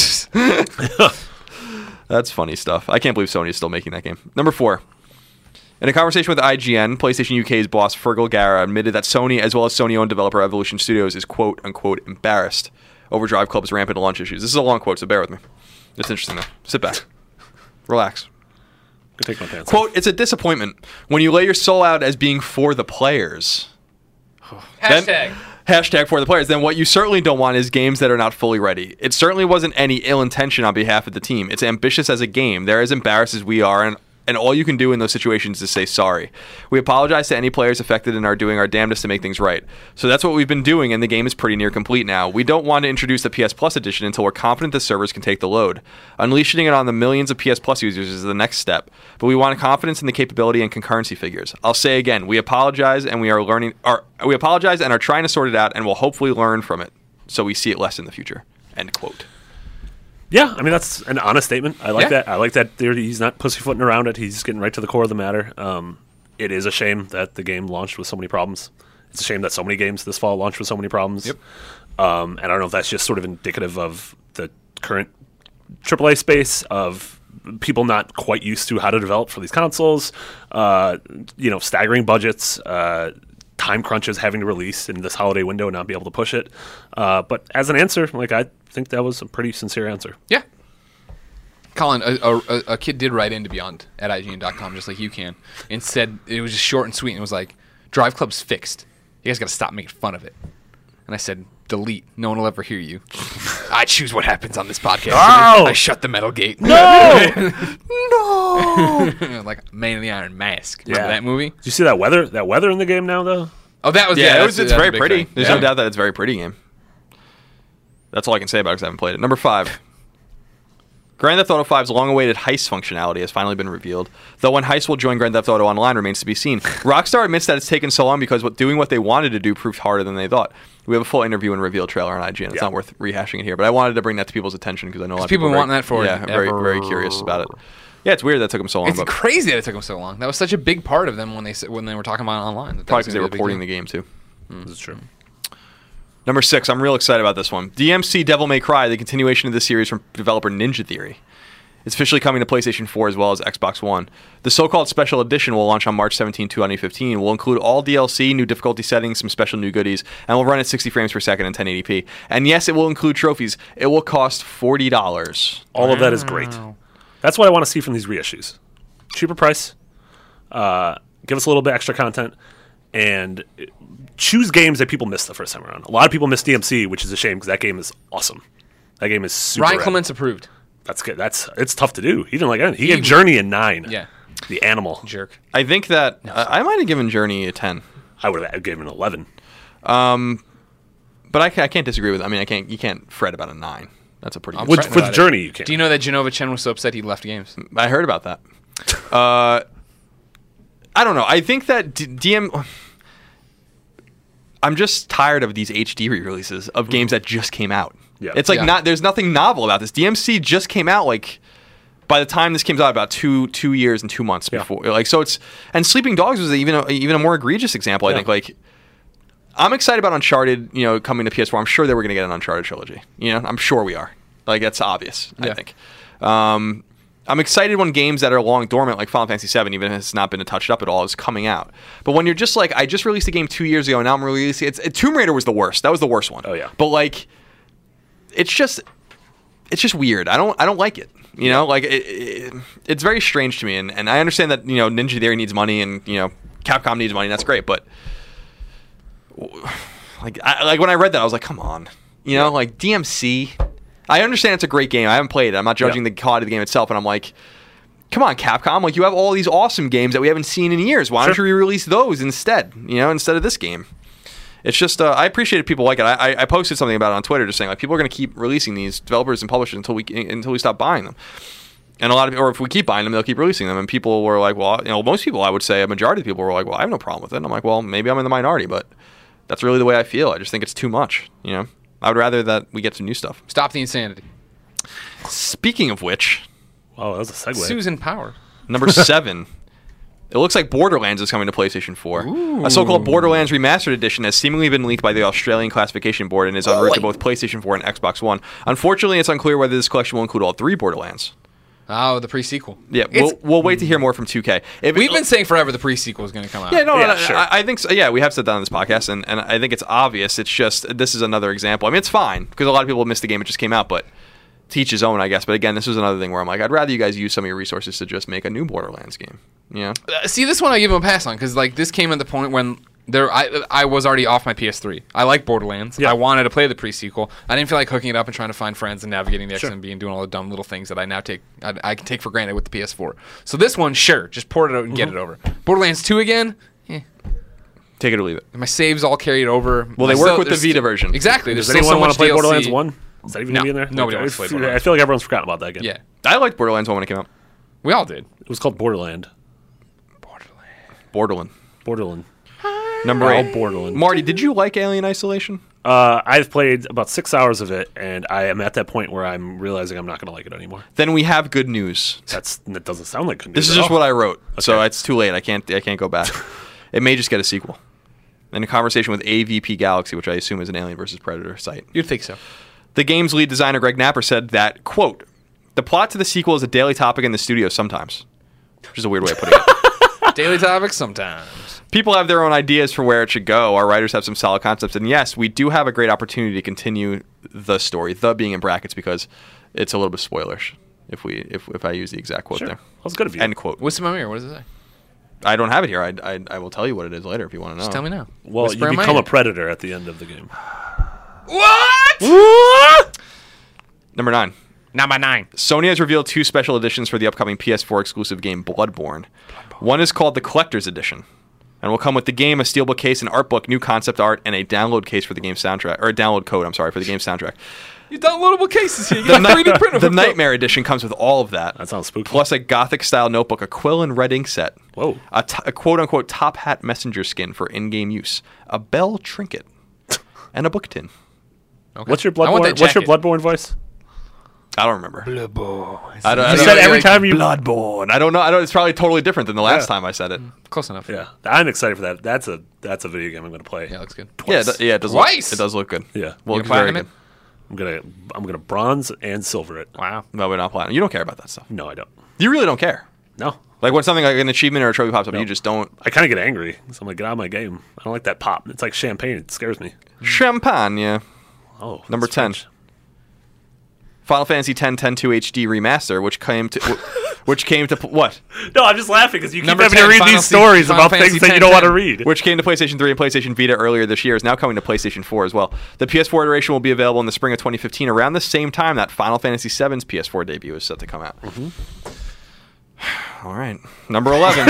That's funny stuff. I can't believe Sony is still making that game. Number four. In a conversation with I G N, PlayStation U K's boss Fergal Gara admitted that Sony, as well as Sony-owned developer Evolution Studios, is quote-unquote embarrassed over Drive Club's rampant launch issues. This is a long quote, so bear with me. It's interesting, though. Sit back. Relax. Go take my pants off. Quote, it's a disappointment when you lay your soul out as being for the players. Hashtag. Then, hashtag for the players. Then what you certainly don't want is games that are not fully ready. It certainly wasn't any ill intention on behalf of the team. It's ambitious as a game. They're as embarrassed as we are, and and all you can do in those situations is say sorry. We apologize to any players affected and are doing our damnedest to make things right. So that's what we've been doing, and the game is pretty near complete now. We don't want to introduce the P S Plus edition until we're confident the servers can take the load. Unleashing it on the millions of P S Plus users is the next step, but we want confidence in the capability and concurrency figures. I'll say again, we apologize and we are learning. Are, we apologize and are trying to sort it out, and we'll hopefully learn from it, so we see it less in the future. End quote. Yeah, I mean, that's an honest statement. I like Yeah. that. I like that there, he's not pussyfooting around it. He's getting right to the core of the matter. Um, it is a shame that the game launched with so many problems. It's a shame that so many games this fall launched with so many problems. Yep. Um, and I don't know if that's just sort of indicative of the current triple A space, of people not quite used to how to develop for these consoles, uh, you know, staggering budgets, uh, time crunches, having to release in this holiday window and not be able to push it. Uh, but as an answer, like, I think that was a pretty sincere answer. Yeah. Colin, a, a, a kid did write into Beyond at I G N dot com, just like you can, and said it was just short and sweet, and it was like, Drive Club's fixed. You guys got to stop making fun of it. And I said, delete. No one will ever hear you. I choose what happens on this podcast. Oh! I shut the metal gate. No! No! Like Man in the Iron Mask. Remember Yeah. that movie? Did you see that weather? That weather in the game now, though. Oh, that was Yeah, yeah. it that's- was, it's that's a very big pretty. thing. There's Yeah. no doubt that it's a very pretty game. That's all I can say about it because I haven't played it. Number five. Grand Theft Auto five's long-awaited heist functionality has finally been revealed, though when heist will join Grand Theft Auto Online remains to be seen. Rockstar admits that it's taken so long because what, doing what they wanted to do proved harder than they thought. We have a full interview and reveal trailer on I G N. It's Yeah. not worth rehashing it here, but I wanted to bring that to people's attention because I know a lot of people people are want that for yeah, very very ever. curious about it. Yeah, it's weird that it took them so long, It's but crazy that it took them so long. That was such a big part of them when they s- when they were talking about it online. That that probably was because they gonna were be a big porting deal. the game too. This is true. Number six, I'm real excited about this one. D M C Devil May Cry, the continuation of this series from developer Ninja Theory. It's officially coming to PlayStation four as well as Xbox One. The so-called Special Edition will launch on March seventeenth, twenty fifteen. Will include all D L C, new difficulty settings, some special new goodies, and will run at sixty frames per second and ten eighty p. And yes, it will include trophies. It will cost forty dollars. All of that is great. That's what I want to see from these reissues. Cheaper price, uh, give us a little bit extra content, and choose games that people missed the first time around. A lot of people missed D M C, which is a shame because that game is awesome. That game is super Ryan rad. Clements approved. That's good. That's it's tough to do. He didn't like it. He gave Journey a nine. Yeah. The animal. Jerk. I think that uh, I might have given Journey a ten, I would have given an eleven. but I, ca- I can't disagree with. I mean, I can't. You can't fret about a nine. That's a pretty. I'm Good With, fretting with about it. Journey, you can. Do you know that Genova Chen was so upset he left games? I heard about that. Uh, I don't know. I think that D- DM. I'm just tired of these H D re-releases of games that just came out. Yeah. It's like Yeah. not. There's nothing novel about this. D M C just came out like. By the time this came out, about two two years and two months Yeah. before, like so it's and Sleeping Dogs was even a, even a more egregious example. I Yeah. think like I'm excited about Uncharted, you know, coming to P S four. I'm sure that we're going to get an Uncharted trilogy. You know, I'm sure we are. Like, that's obvious, Yeah. I think. Um, I'm excited when games that are long dormant, like Final Fantasy seven, even if it's not been touched up at all, is coming out. But when you're just like, I just released a game two years ago, and now I'm releasing it's it, Tomb Raider was the worst. That was the worst one. Oh, yeah. But like, it's just, it's just weird. I don't, I don't like it. You know, like it, it, it's very strange to me, and, and I understand that you know Ninja Theory needs money, and you know Capcom needs money, and that's great. But like, I, like when I read that, I was like, come on, you know, like D M C. I understand it's a great game. I haven't played it. I'm not judging Yeah. the quality of the game itself, and I'm like, come on, Capcom. Like you have all these awesome games that we haven't seen in years. Why don't Sure. you re-release those instead? You know, instead of this game. It's just uh, I appreciate people like it. I, I- I posted something about it on Twitter, just saying like people are going to keep releasing these developers and publishers until we until we stop buying them. And a lot of, or if we keep buying them, they'll keep releasing them. And people were like, well, you know, most people, I would say, a majority of people were like, well, I have no problem with it. And I'm like, well, maybe I'm in the minority, but that's really the way I feel. I just think it's too much. You know, I would rather that we get some new stuff. Stop the insanity. Speaking of which, Oh, that was a segue. Susan Power. number seven. It looks like Borderlands is coming to PlayStation four. A so-called Borderlands Remastered Edition has seemingly been leaked by the Australian Classification Board and is en route to both PlayStation four and Xbox One. Unfortunately, it's unclear whether this collection will include all three Borderlands. Oh, the pre-sequel. Yeah, It's- we'll, we'll wait to hear more from two K. If We've it- been saying forever the pre-sequel is going to come out. Yeah, no, Yeah, no, no, sure. I, I think so. Yeah, we have said that on this podcast, and, and I think it's obvious. It's just, this is another example. I mean, it's fine, because a lot of people missed the game. It just came out, but to each his own, I guess. But again, this is another thing where I'm like, I'd rather you guys use some of your resources to just make a new Borderlands game. You know? Uh, See, this one I give him a pass on because like this came at the point when there I I was already off my P S three. I like Borderlands. Yeah. I wanted to play the pre-sequel. I didn't feel like hooking it up and trying to find friends and navigating the Sure. X M B and doing all the dumb little things that I now take I, I can take for granted with the P S four. So this one, sure, just port it out and get Mm-hmm. it over. Borderlands two again. Eh. Take it or leave it. My saves all carried over. Well, they I work still- with the there's Vita still- version. Exactly. There's Does still anyone so want much to play D L C. Borderlands one? Is that even No, gonna be in there? nobody Okay. wants to play I Borderlands. feel like everyone's forgotten about that game. Yeah, I liked Borderlands one when it came out. we all did. It was called Borderland. Borderland. Borderland. Number Oh, eight. Borderland. Marty, did you like Alien Isolation? Uh, I've played about six hours of it, and I am at that point where I'm realizing I'm not going to like it anymore. Then we have good news. That's that doesn't sound like good news This is at just all. what I wrote, so Okay. it's too late. I can't. I can't go back. It may just get a sequel. In a conversation with A V P Galaxy, which I assume is an Alien versus Predator site, You'd think so. the game's lead designer Greg Napper said that, quote, "The plot to the sequel is a daily topic in the studio sometimes," which is a weird way of putting it. Daily topics sometimes. People have their own ideas for where it should go. Our writers have some solid concepts, and yes, we do have a great opportunity to continue the story. The being in brackets because it's a little bit spoilerish. If we, if if I use the exact quote Sure. there, That was good of you. end quote. What's in my mirror? What does it say? I don't have it here. I, I, I will tell you what it is later if you want to know. Just tell me now. well, Whisper you in my become ear. a predator at the end of the game. What? Number nine. Number nine. Sony has revealed two special editions for the upcoming P S four exclusive game Bloodborne. One is called the Collector's Edition, and will come with the game, a steelbook case, an art book, new concept art, and a download case for the game's soundtrack, or a download code, I'm sorry, for the game's soundtrack. You downloadable cases here. You The, got Ni- three D printer. the hooked up. Nightmare Edition comes with all of that. That sounds spooky. Plus a gothic-style notebook, a quill and red ink set, Whoa. a, t- a quote-unquote top hat messenger skin for in-game use, a bell trinket, and a book tin. Okay. What's your I want Bloodborne? that What's your jacket. Bloodborne voice? I don't remember. Bloodborne. I don't, I You don't said know. every time you. Bloodborne. I don't know. I don't. It's probably totally different than the last Yeah. time I said it. Close enough. Yeah, I'm excited for that. That's a that's a video game I'm going to play. Yeah, looks good. Yeah, it, Twice. do- yeah, it does. Twice? Look, it does look good. Yeah. well, You it's very platinum good. I'm gonna I'm gonna bronze and silver it. Wow. No, we're not platinum. You don't care about that stuff. No, I don't. You really don't care. No, Like when something like an achievement or a trophy pops up, No. you just don't. I kind of get angry. So I'm like, get out of my game. I don't like that pop. It's like champagne. It scares me. Champagne. Yeah. Oh, Number that's ten. French. Final Fantasy X ten two H D remaster, which came to, which came to what? No, I'm just laughing because you keep Number having to ten, read Final these Fantasy- stories Final about Fantasy things that you ten, don't want to ten. read. Which came to PlayStation three and PlayStation Vita earlier this year, is now coming to PlayStation four as well. The P S four iteration will be available in the spring of twenty fifteen, around the same time that Final Fantasy seven's P S four debut is set to come out. Mm-hmm. All right, number eleven.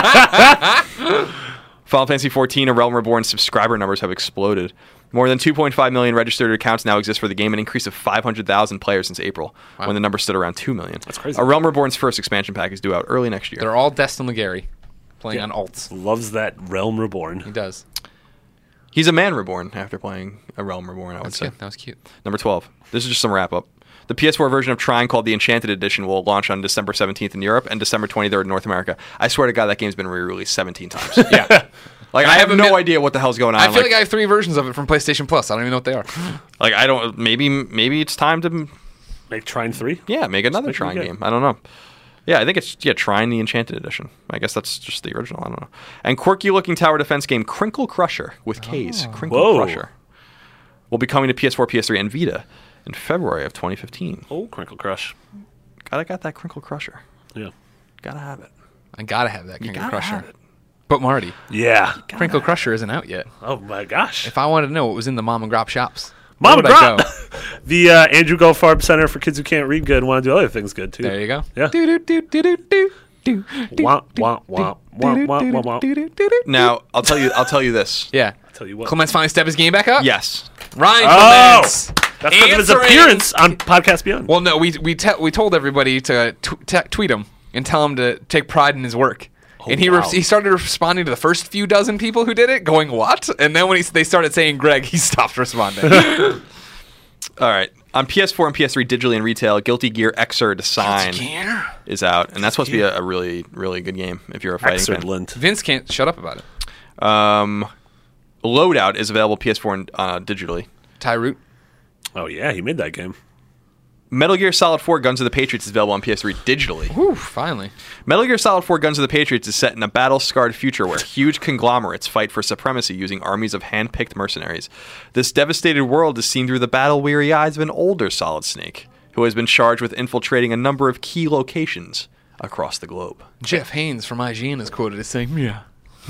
Final Fantasy fourteen, A Realm Reborn subscriber numbers have exploded. More than two point five million registered accounts now exist for the game, an increase of five hundred thousand players since April, when the number stood around two million. That's crazy. A Realm Reborn's first expansion pack is due out early next year. They're all Destin Legary playing Yeah. on alts. Loves that Realm Reborn. He does. He's a man reborn after playing A Realm Reborn, I would That's say. good. That was cute. Number twelve. This is just some wrap up. The P S four version of Trine, called the Enchanted Edition, will launch on December seventeenth in Europe and December twenty-third in North America. I swear to God, that game's been re-released seventeen times. Yeah. Like I, I have have a no mil- idea what the hell's going on. I feel like, I have three versions of it from PlayStation Plus. I don't even know what they are. like I don't. Maybe maybe it's time to Make Trine three. yeah make another Make it Trine good. game. I don't know. Yeah, I think it's yeah Trine the Enchanted Edition. I guess that's just the original. I don't know. And quirky looking tower defense game Crinkle Crusher with K's. Crinkle Whoa. Crusher will be coming to P S four, P S three, and Vita in February of twenty fifteen. Oh, Crinkle Crush. Gotta got that Crinkle Crusher. Yeah. Gotta have it. I gotta have that Crinkle gotta Crusher. have it. But Marty, Yeah. Crinkle Crusher isn't out yet. Oh my gosh. If I wanted to know what was in the Mom and Grop shops, Mama where would I Grop. go? The uh, Andrew Goldfarb Center for Kids Who Can't Read Good and want to do other things good too. There you go. Yeah. Do do do do do do do. Wah, wah, wah, wah, wah, wah, wah. Now I'll tell you. I'll tell you this. Yeah. Tell you what. Clements finally stepped his game back up. Yes. Ryan Oh, Clements. that's because of his Answering- appearance on Podcast Beyond. Well, no, we we te- we told everybody to tw- t- tweet him and tell him to take pride in his work. and he wow. re- he started responding to the first few dozen people who did it, going what? And then when he, they started saying Greg, he stopped responding. All right. On P S four and P S three digitally in retail, Guilty Gear Xrd Sign Gear? is out, and that's supposed to be a, a really, really good game if you're a fighting fan. Excellent. Vince can't shut up about it. Um, Loadout is available P S four and uh, digitally. Ty Root. Oh yeah, he made that game. Metal Gear Solid four Guns of the Patriots is available on P S three digitally. Whew, finally. Metal Gear Solid four Guns of the Patriots is set in a battle-scarred future where huge conglomerates fight for supremacy using armies of hand-picked mercenaries. This devastated world is seen through the battle-weary eyes of an older Solid Snake, who has been charged with infiltrating a number of key locations across the globe. Jeff Haynes from I G N is quoted as saying, yeah.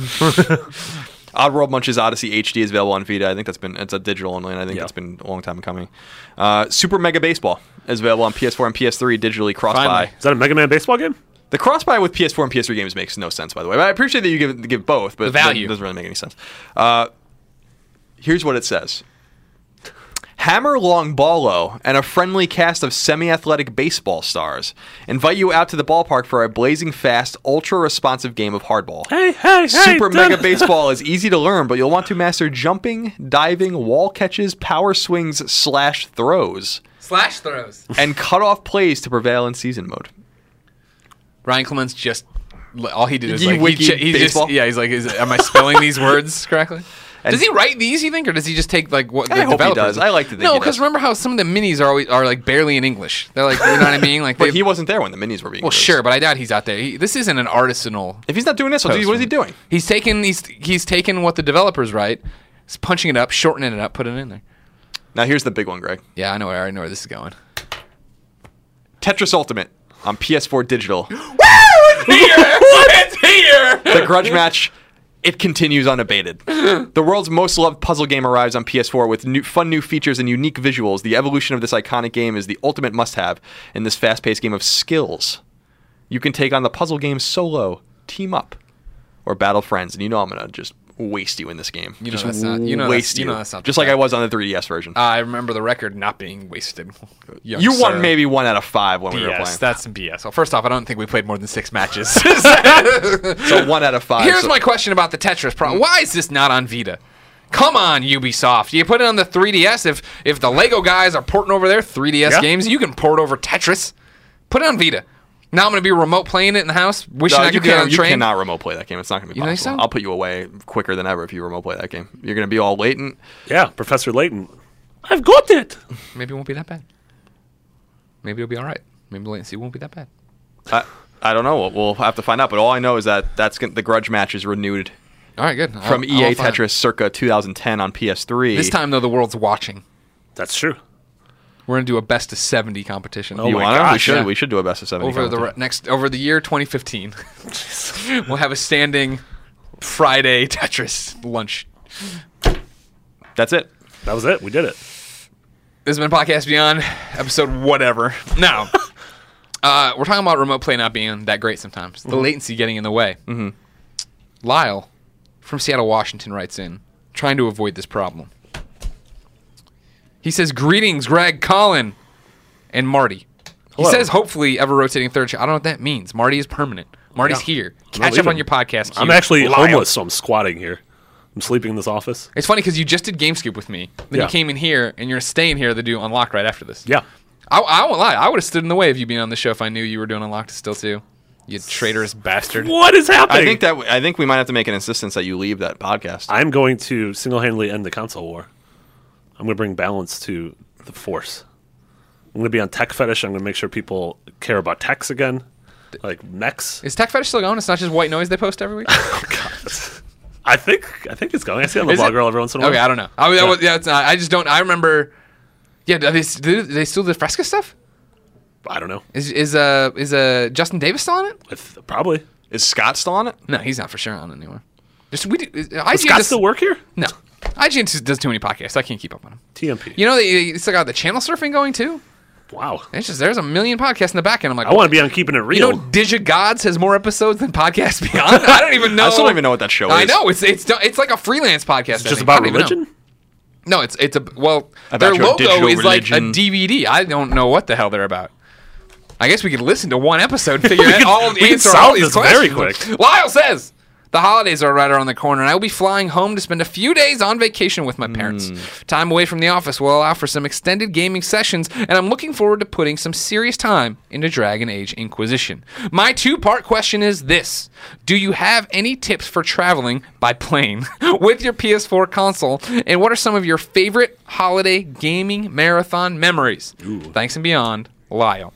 Oddworld Munch's Odyssey H D is available on Vita. I think that's been it's a digital only, and I think Yeah. that's been a long time coming. Uh, Super Mega Baseball is available on P S four and P S three digitally cross-buy. Finally. Is that a Mega Man baseball game? The cross-buy with P S four and P S three games makes no sense, by the way. But I appreciate that you give give both, but The value. that doesn't really make any sense. Uh, here's what it says. Hammer Long Ballo and a friendly cast of semi-athletic baseball stars invite you out to the ballpark for a blazing fast, ultra-responsive game of hardball. Hey, hey, hey! Super Mega Baseball is easy to learn, but you'll want to master jumping, diving, wall catches, power swings, slash throws, Slash throws. and cut-off plays to prevail in season mode. Ryan Clements just, all he did is You like, he, wiki ch- he just, baseball? yeah, he's like, is, am I spelling these words correctly? And- does he write these, you think, or does he just take like what the I hope he developers? does. I like to think No, he because does. remember how some of the minis are always are like barely in English. They're like, you know what I mean? Like, But they, he wasn't there when the minis were being well, released. sure, but I doubt he's out there. He, this isn't an artisanal. If he's not doing this, what is he doing? He's taken he's he's taken what the developers write, he's punching it up, shortening it up, putting it in there. Now here's the big one, Greg. Yeah, I know. I already know where this is going. Tetris Ultimate on P S four digital. It's here! It's here! The grudge match, it continues unabated. The world's most loved puzzle game arrives on P S four with new, fun new features and unique visuals. The evolution of this iconic game is the ultimate must-have in this fast-paced game of skills. You can take on the puzzle game solo, team up, or battle friends, and you know I'm gonna just waste you in this game. You know just that's not- you know that's- waste you you, know that's not just the like I fact. was on the three D S version. Uh, I remember the record not being wasted. Young you won sir. maybe one out of five when we were B S. playing. That's B S. Well, first off, I don't think we played more than six matches. So one out of five. Here's so- my question about the Tetris problem. Why is this not on Vita? Come on, Ubisoft. You put it on the three D S. If if the Lego guys are porting over their three D S Yeah. games, you can port over Tetris. Put it on Vita. Now I'm going to be remote playing it in the house, wishing No, I you, could do it on can, the you train. cannot remote play that game. It's not going to be You think possible. so? I'll put you away quicker than ever if you remote play that game. You're going to be all latent. Yeah, Professor Layton. I've got it. Maybe it won't be that bad. Maybe it'll be all right. Maybe the latency won't be that bad. I, I don't know. We'll, we'll have to find out. But all I know is that that's gonna, the grudge match is renewed All right, good. from I'll- E A I'll find- Tetris circa two thousand ten on P S three. This time, though, the world's watching. That's true. We're going to do a best of seventy competition. Oh you my want to? We gosh, should. yeah. We should do a best of seventy. over the re- competition. next over the year twenty fifteen. We'll have a standing Friday Tetris lunch. That's it. That was it. We did it. This has been Podcast Beyond, episode whatever. Now, uh, we're talking about remote play not being that great sometimes. The latency getting in the way. Mm-hmm. Lyle from Seattle, Washington writes in, trying to avoid this problem. He says, greetings, Greg, Colin, and Marty. He Hello. says, hopefully, ever rotating third chair. I don't know what that means. Marty is permanent. Marty's Yeah. here. I'm Catch up leaving. on your podcast. I'm queue. actually Lyle. homeless, so I'm squatting here. I'm sleeping in this office. It's funny because you just did GameScoop with me. Then Yeah. you came in here, and you're staying here to do Unlocked right after this. Yeah. I, I won't lie. I would have stood in the way of you being on the show if I knew you were doing Unlocked still too. You traitorous bastard. What is happening? I think that I think we might have to make an insistence that you leave that podcast. I'm going to single-handedly end the console war. I'm going to bring balance to the Force. I'm going to be on Tech Fetish. I'm going to make sure people care about techs again, like mechs. Is Tech Fetish still going? It's not just white noise they post every week? Oh, God. I think I think it's going. I see it on the Is blog it? girl every once in a while. Okay, I don't know. I, mean, that Yeah. was, yeah, it's not, I just don't. I remember. Yeah, do they, do they still do the Fresca stuff? I don't know. Is is uh is uh Justin Davis still on it? If, probably. Is Scott still on it? No, he's not for sure on it anymore. Just we. Do, is, I G N Does Scott does, still work here? No, I G N just does too many podcasts. I can't keep up on him. T M P. You know they, they still got the channel surfing going too. Wow. It's just there's a million podcasts in the back end. I'm like, I want to be on Keeping It You Real. know, Digigods has more episodes than Podcast Beyond. I don't even know. I still don't even know what that show I is. know it's it's it's like a freelance podcast. It's I just think. I about don't even know. religion? No, it's it's a well. About their your logo digital is like a religion. D V D. I don't know what the hell they're about. I guess we could listen to one episode, figure out could- all we could answer solve all these this very questions. quick. Lyle says the holidays are right around the corner, and I will be flying home to spend a few days on vacation with my parents. Time away from the office will allow for some extended gaming sessions, and I'm looking forward to putting some serious time into Dragon Age Inquisition. My two-part question is this: do you have any tips for traveling by plane with your P S four console, and what are some of your favorite holiday gaming marathon memories? Thanks and beyond, Lyle.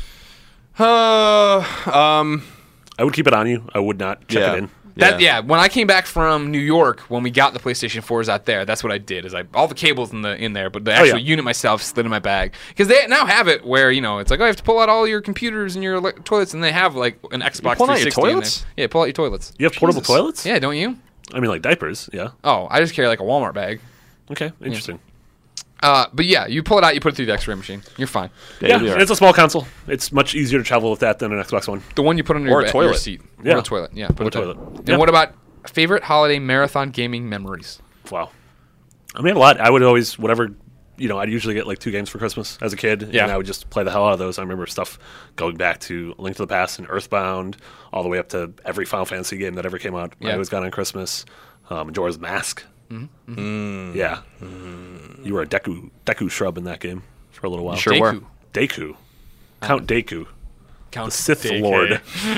Uh, um, I would keep it on you. I would not check Yeah. it in. That yeah. When I came back from New York, when we got the PlayStation fours out there, that's what I did. Is I all the cables in the in there, but the Oh, actual yeah. unit myself slid in my bag because they now have it where you know it's like oh you have to pull out all your computers and your ele- toilets, and they have like an Xbox pulling out your three sixty in there. toilets? Yeah, pull out your toilets. You have portable Jesus. toilets? Yeah, don't you? I mean, like diapers, yeah. Oh, I just carry like a Walmart bag. Okay, interesting. Uh, but yeah, you pull it out, you put it through the X-ray machine. You're fine. yeah, Yeah, you'll be all and right. it's a small console. It's much easier to travel with that than an Xbox One. The one you put under Or your, a ba- your toilet. seat. Yeah. Or a toilet. Yeah, put Or it there. toilet. And Yeah. what about favorite holiday marathon gaming memories? Wow. I mean, a lot. I would always, whatever, you know, I'd usually get like two games for Christmas as a kid, Yeah. and I would just play the hell out of those. I remember stuff going back to Link to the Past and Earthbound, all the way up to every Final Fantasy game that ever came out. Yeah. I always got on Christmas. Um, Majora's Mask. Mm-hmm. Yeah. You were a Deku Deku shrub in that game for a little while. Sure were. Deku. Deku. Count Deku. Count The Sith D K. Lord.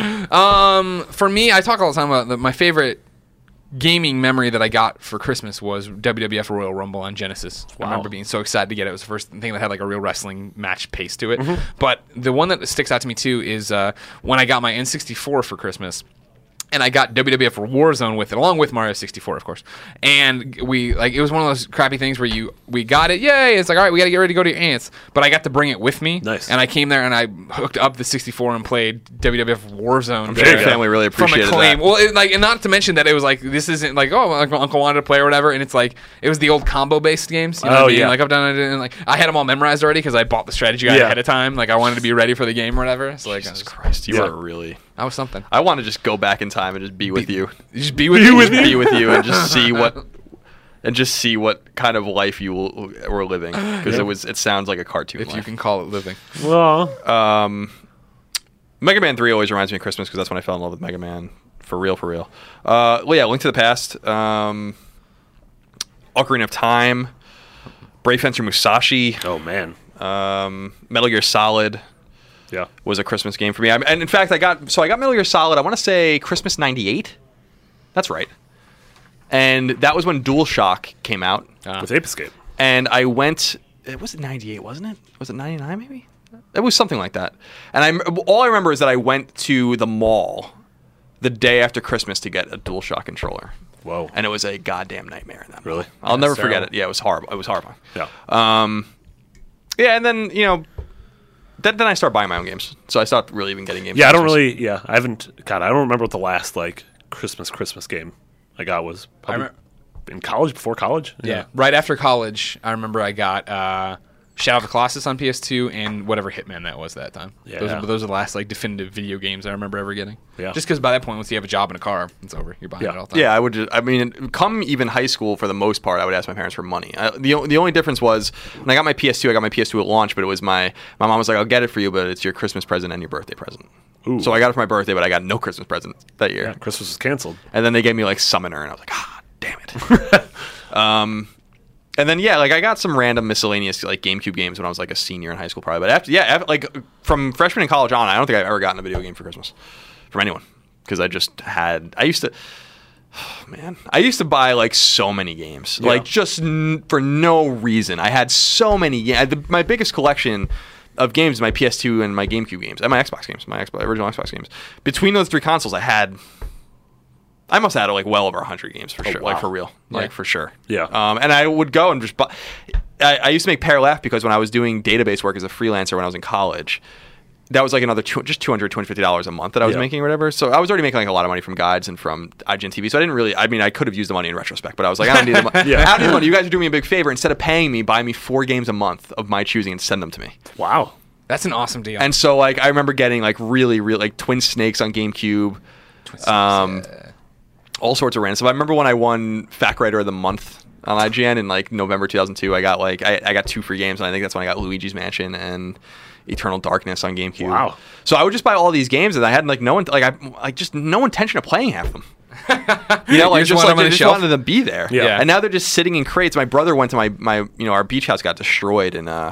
Um, for me, I talk all the time about the, my favorite gaming memory that I got for Christmas was W W F Royal Rumble on Genesis. I Wow. remember being so excited to get it. It was the first thing that had like a real wrestling match pace to it. Mm-hmm. But the one that sticks out to me too is uh, when I got my N sixty-four for Christmas. And I got W W F Warzone with it, along with Mario sixty-four, of course. And we like it was one of those crappy things where you we got it, yay! It's like all right, we got to get ready to go to your aunt's. But I got to bring it with me. Nice. And I came there and I hooked up the sixty-four and played W W F Warzone. I'm There sure you your go. family really From appreciated Acclaim. that. Well, it, like, and not to mention that it was like this isn't like oh, my uncle uncle wanted to play or whatever, and it's like it was the old combo based games. You know Oh, what I mean? yeah. Like I've done it, and like I had them all memorized already because I bought the strategy guide Yeah. ahead of time. Like I wanted to be ready for the game or whatever. So like I Jesus was, Christ, you Yeah. are really. I was something. I want to just go back in time and just be with you. Just be with Be me. with Just be with you and just see what and just see what kind of life you will, were living because it was it sounds like a cartoon if life. you can call it living. Well, Um, Mega Man three always reminds me of Christmas because that's when I fell in love with Mega Man for real, for real. Uh, well, yeah, Link to the Past, um, Ocarina of Time, Brave Fencer Musashi, oh man. um, Metal Gear Solid Yeah. was a Christmas game for me. I, and in fact, I got so I got Metal Gear Solid. I want to say Christmas ninety-eight. That's right. And that was when DualShock came out. With Ape Escape. And I went. It was ninety-eight, wasn't it? Was it ninety-nine? Maybe it was something like that. And I all I remember is that I went to the mall the day after Christmas to get a DualShock controller. Whoa. And it was a goddamn nightmare in that mall. Really? I'll never That's forget terrible. it. Yeah, it was horrible. It was horrifying. Yeah. Um, yeah, and then you know, then then I start buying my own games. So I stopped really even getting games. Yeah, for I don't Christmas. really. Yeah, I haven't. God, I don't remember what the last like Christmas Christmas game I got was. Probably remem- in college, before college. Yeah. Right after college, I remember I got uh, Shadow of the Colossus on P S two and whatever Hitman that was that time. Yeah. Those are, those are the last like definitive video games I remember ever getting. Yeah. Just because by that point, once you have a job and a car, it's over. You're buying Yeah. it all the time. Yeah, I would. Just, I mean, come even high school for the most part, I would ask my parents for money. I, the o- the only difference was when I got my P S two, I got my P S two at launch, but it was my my mom was like, "I'll get it for you, but it's your Christmas present and your birthday present." Ooh. So I got it for my birthday, but I got no Christmas present that year. Yeah, Christmas was canceled. And then they gave me like Summoner, and I was like, "Ah, damn it." um, and then yeah, like I got some random miscellaneous like GameCube games when I was like a senior in high school, probably. But after yeah, after, like from freshman in college on, I don't think I've ever gotten a video game for Christmas. from anyone because I just had. I used to. Oh, man, I used to buy like so many games, Yeah. like just n- for no reason. I had so many. Yeah, the, my biggest collection of games is my P S two and my GameCube games and my Xbox games, my Xbox, original Xbox games. Between those three consoles, I had. I must have had like well over one hundred games for Oh, sure, wow. like for real, Yeah. like for sure. Yeah. Um, and I would go and just buy. I, I used to make Pear laugh because when I was doing database work as a freelancer when I was in college, that was like another two, just two hundred, two hundred fifty dollars a month that I was Yeah. making or whatever. So I was already making like a lot of money from guides and from I G N T V. So I didn't really, I mean, I could have used the money in retrospect, but I was like, I don't need the money. Yeah. I don't need the money. You guys are doing me a big favor. Instead of paying me, buy me four games a month of my choosing and send them to me. Wow. That's an awesome deal. And so like I remember getting like really, really like Twin Snakes on GameCube. Um, all sorts of random stuff. I remember when I won Fact Writer of the Month on I G N in like November two thousand two. I got like I, I got two free games, and I think that's when I got Luigi's Mansion and Eternal Darkness on GameCube. Wow. So I would just buy all these games, and I had like no one like I like just no intention of playing half of them. You know, like just just, want like them on I the just shelf? wanted them to be there. Yeah. Yeah. And now they're just sitting in crates. My brother went to my my you know our beach house got destroyed in uh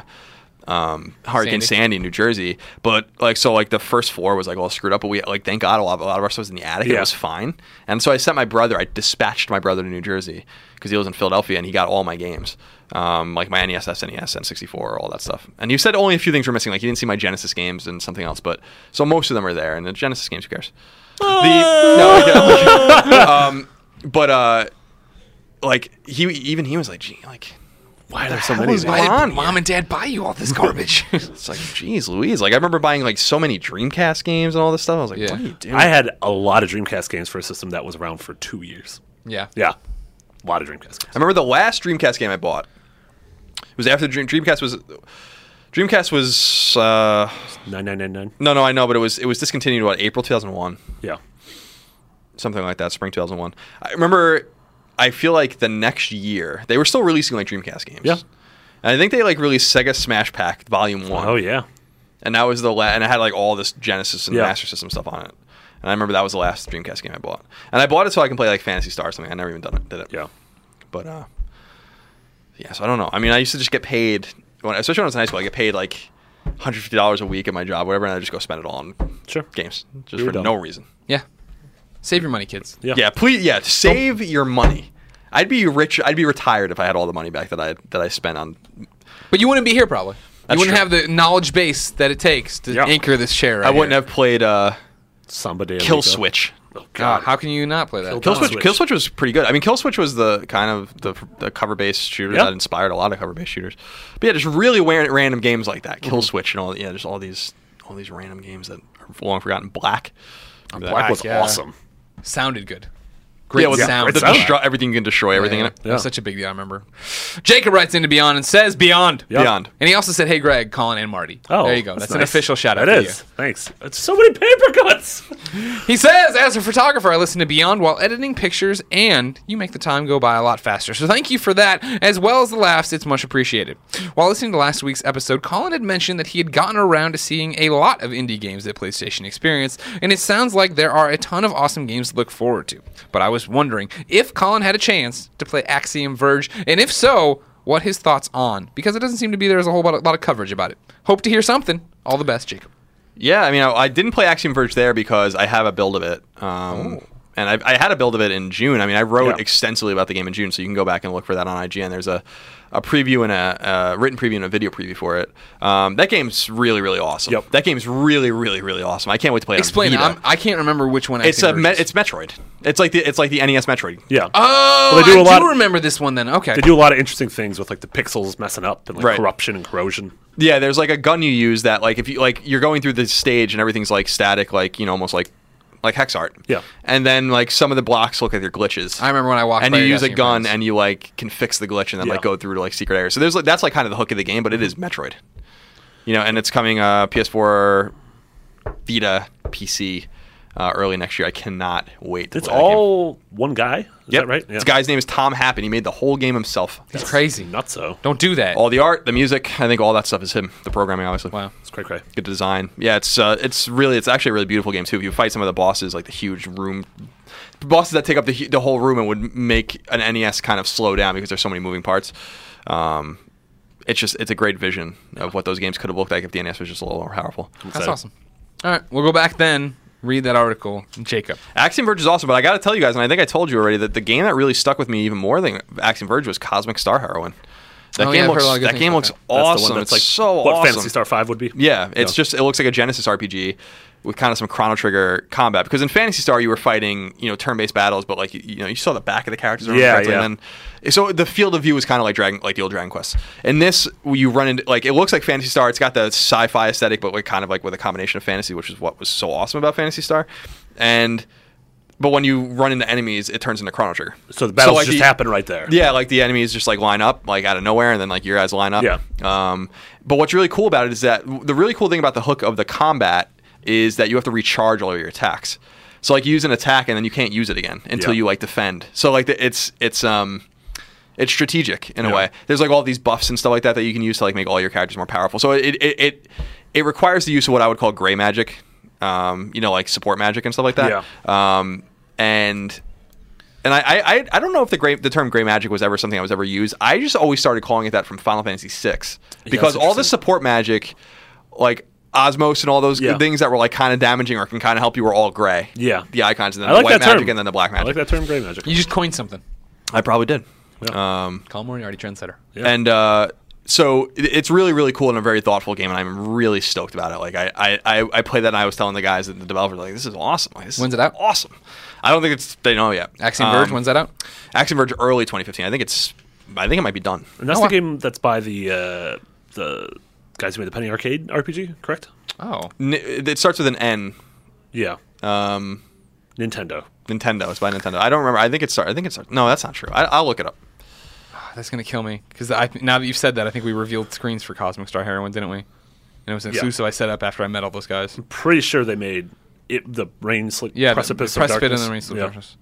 um Hurricane Sandy. Sandy in New Jersey, but like so like the first floor was like all screwed up, but we like thank God a lot, a lot of our stuff was in the attic. Yeah. It was fine. And so I sent my brother. I dispatched my brother to New Jersey because he lives in Philadelphia, and he got all my games, um, like my N E S, S N E S, N sixty-four, all that stuff. And he said only a few things were missing, like he didn't see my Genesis games and something else. But so most of them are there, and the Genesis games, who cares? The no, okay. um, but uh, like he even he was like, gee, like. Why are there the so hell many? is of Why going these? did on here? mom and dad buy you all this garbage? It's like, geez, Louise. Like I remember buying like so many Dreamcast games and all this stuff. I was like, Yeah. what are you doing? I had a lot of Dreamcast games for a system that was around for two years. yeah. Yeah. A lot of Dreamcast games. I remember the last Dreamcast game I bought. It was after the Dream, Dreamcast was. Dreamcast was. Uh, nine nine nine nine. no, no, I know, but it was it was discontinued. What, April two thousand one, Yeah. something like that, spring two thousand one. I remember. I feel like the next year they were still releasing like Dreamcast games. Yeah. And I think they like released Sega Smash Pack Volume One. Oh yeah. And that was the la- and it had like all this Genesis and Yeah. Master System stuff on it. And I remember that was the last Dreamcast game I bought. And I bought it so I can play like Phantasy Star or something. I never even done it. Did it? Yeah. But uh, yeah. So I don't know. I mean, I used to just get paid, when, especially when I was in high school. I get paid like one hundred fifty dollars a week at my job, whatever, and I just go spend it all on Sure. games, just You're for dumb. no reason. Yeah. Save your money, kids. Yeah. Yeah, please. Yeah, save your money. I'd be rich. I'd be retired if I had all the money back that I that I spent on. But you wouldn't be here probably. That's you wouldn't true. have the knowledge base that it takes to Yeah. anchor this chair. Right I wouldn't here. have played uh, Samba de Kill Amigo. Switch. Oh God, God. how can you not play that? Kill Kill Oh, Switch, Switch. Kill Switch was pretty good. I mean, Kill Switch was the kind of the, the cover-based shooter Yeah. that inspired a lot of cover-based shooters. But yeah, just really weird, random games like that. Mm-hmm. Kill Switch and all. Yeah, just all these all these random games that are long forgotten. Black. Remember that? Black was yeah. awesome. Sounded good. Great yeah, with sound. the sound. destro- everything you can destroy everything Yeah, in it. That was such a big deal, I remember. Jacob writes into Beyond and says, Beyond. Yeah. Beyond. And he also said, hey, Greg, Colin, and Marty. Oh, there you go. That's, that's an nice. official shout out That to is. Thanks. It's so many paper cuts. you. He says, as a photographer, I listen to Beyond while editing pictures, and you make the time go by a lot faster. So thank you for that, as well as the laughs. It's much appreciated. While listening to last week's episode, Colin had mentioned that he had gotten around to seeing a lot of indie games at PlayStation Experience, and it sounds like there are a ton of awesome games to look forward to. But I was wondering if Colin had a chance to play Axiom Verge, and if so, what his thoughts on, because it doesn't seem to be there's a whole lot of, lot of coverage about it. Hope to hear something. All the best, Jacob. Yeah, I mean, I, I didn't play Axiom Verge there because I have a build of it. Um, Oh. And I, I had a build of it in June. I mean, I wrote Yeah. extensively about the game in June, so you can go back and look for that on I G N. There's a, a preview and a, a written preview and a video preview for it. Um, that game's really, really awesome. Yep. That game's really, really, really awesome. I can't wait to play it. Explain it. on Vita. I'm, I can't remember which one. It's a Axiom me- Verge is. it's Metroid. It's like the it's like the N E S Metroid. Yeah. Oh, Well, they do I a lot do of- remember this one then. Okay. They do a lot of interesting things with like the pixels messing up and like Right. corruption and corrosion. Yeah, there's like a gun you use that like if you like you're going through the stage and everything's like static, like you know almost like like hex art. Yeah. And then like some of the blocks look like they're glitches. I remember when I walked and by you your use a Axiom gun Verge. and you like can fix the glitch and then like Yeah. go through to like secret areas. So there's like that's like kind of the hook of the game, but it is Metroid. You know, and it's coming uh, P S four, Vita, P C uh, early next year. I cannot wait. To It's play that game. all one guy. Is Yep. that right? This guy's name is Tom Happen. He made the whole game himself. It's crazy. Nutso. Don't do that. All the art, the music, I think all that stuff is him. The programming, obviously. Wow. It's cray cray. Good design. Yeah, it's uh, it's really it's actually a really beautiful game too. If you fight some of the bosses, like the huge room bosses that take up the hu- the whole room and would make an N E S kind of slow down because there's so many moving parts. Um, it's just it's a great vision of what those games could have looked like if the N E S was just a little more powerful. That's awesome. All right, we'll go back then. Read that article, Jacob. Axiom Verge is awesome, but I got to tell you guys, and I think I told you already, that the game that really stuck with me even more than Axiom Verge was Cosmic Star Heroine. That Oh, yeah, game I've heard a looks lot of good that things game about looks that. That's the one awesome. that's It's like so what awesome. Phantasy Star five would be. Yeah, it's Yeah. just it looks like a Genesis R P G with kind of some Chrono Trigger combat. Because in Phantasy Star you were fighting, you know, turn-based battles, but like you, you know, you saw the back of the characters. Yeah, correctly, yeah. And then, so the field of view was kind of like Dragon, like the old Dragon Quest. In this, you run into like it looks like Phantasy Star. It's got the sci-fi aesthetic, but like kind of like with a combination of fantasy, which is what was so awesome about Phantasy Star. And but when you run into enemies, it turns into Chrono Trigger. So the battles like, just the- happen right there. Yeah, like the enemies just like line up like out of nowhere, and then like your guys line up. Yeah. Um, but what's really cool about it is that the really cool thing about the hook of the combat is that you have to recharge all of your attacks. So like you use an attack and then you can't use it again until Yeah. you like defend. So like the, it's it's um it's strategic in a Yeah. way. There's like all these buffs and stuff like that that you can use to like make all your characters more powerful. So it it it, it requires the use of what I would call gray magic. Um, you know, like support magic and stuff like that. Yeah. Um, and and I, I I don't know if the gray the term gray magic was ever something I was ever used. I just always started calling it that from Final Fantasy six because that's all the interesting. support magic, like Osmos and all those Yeah. things that were like kind of damaging or can kind of help you, were all gray. Yeah. the icons and then I the like white that magic term. and then the black I like magic. that term, gray magic. You just coined something. I probably did. Yeah. Um, Colin Moriarty, trendsetter. Yeah. And uh, so it- it's really, really cool and a very thoughtful game, and I'm really stoked about it. Like I, I, I, I played that, and I was telling the guys at the developers, like, this is awesome. Like, this When's is it out? Awesome. I don't think it's they know yet. Axiom Verge, Um, when's that out? Axiom Verge early twenty fifteen. I think it's. I think it might be done. And that's Oh, the wow. game that's by the uh, the guys who made the Penny Arcade R P G, correct? Oh. N- it starts with an N. Yeah. Um, Nintendo. Nintendo. It's by Nintendo. I don't remember. I think it's. I think it's. No, that's not true. I, I'll look it up. That's going to kill me. Because now that you've said that, I think we revealed screens for Cosmic Star Heroine, didn't we? And it was an Yeah. exclusive I set up after I met all those guys. Pretty sure they made it the rain slick Yeah, the- precipice the of precipice darkness. and the rain of Yeah. darkness.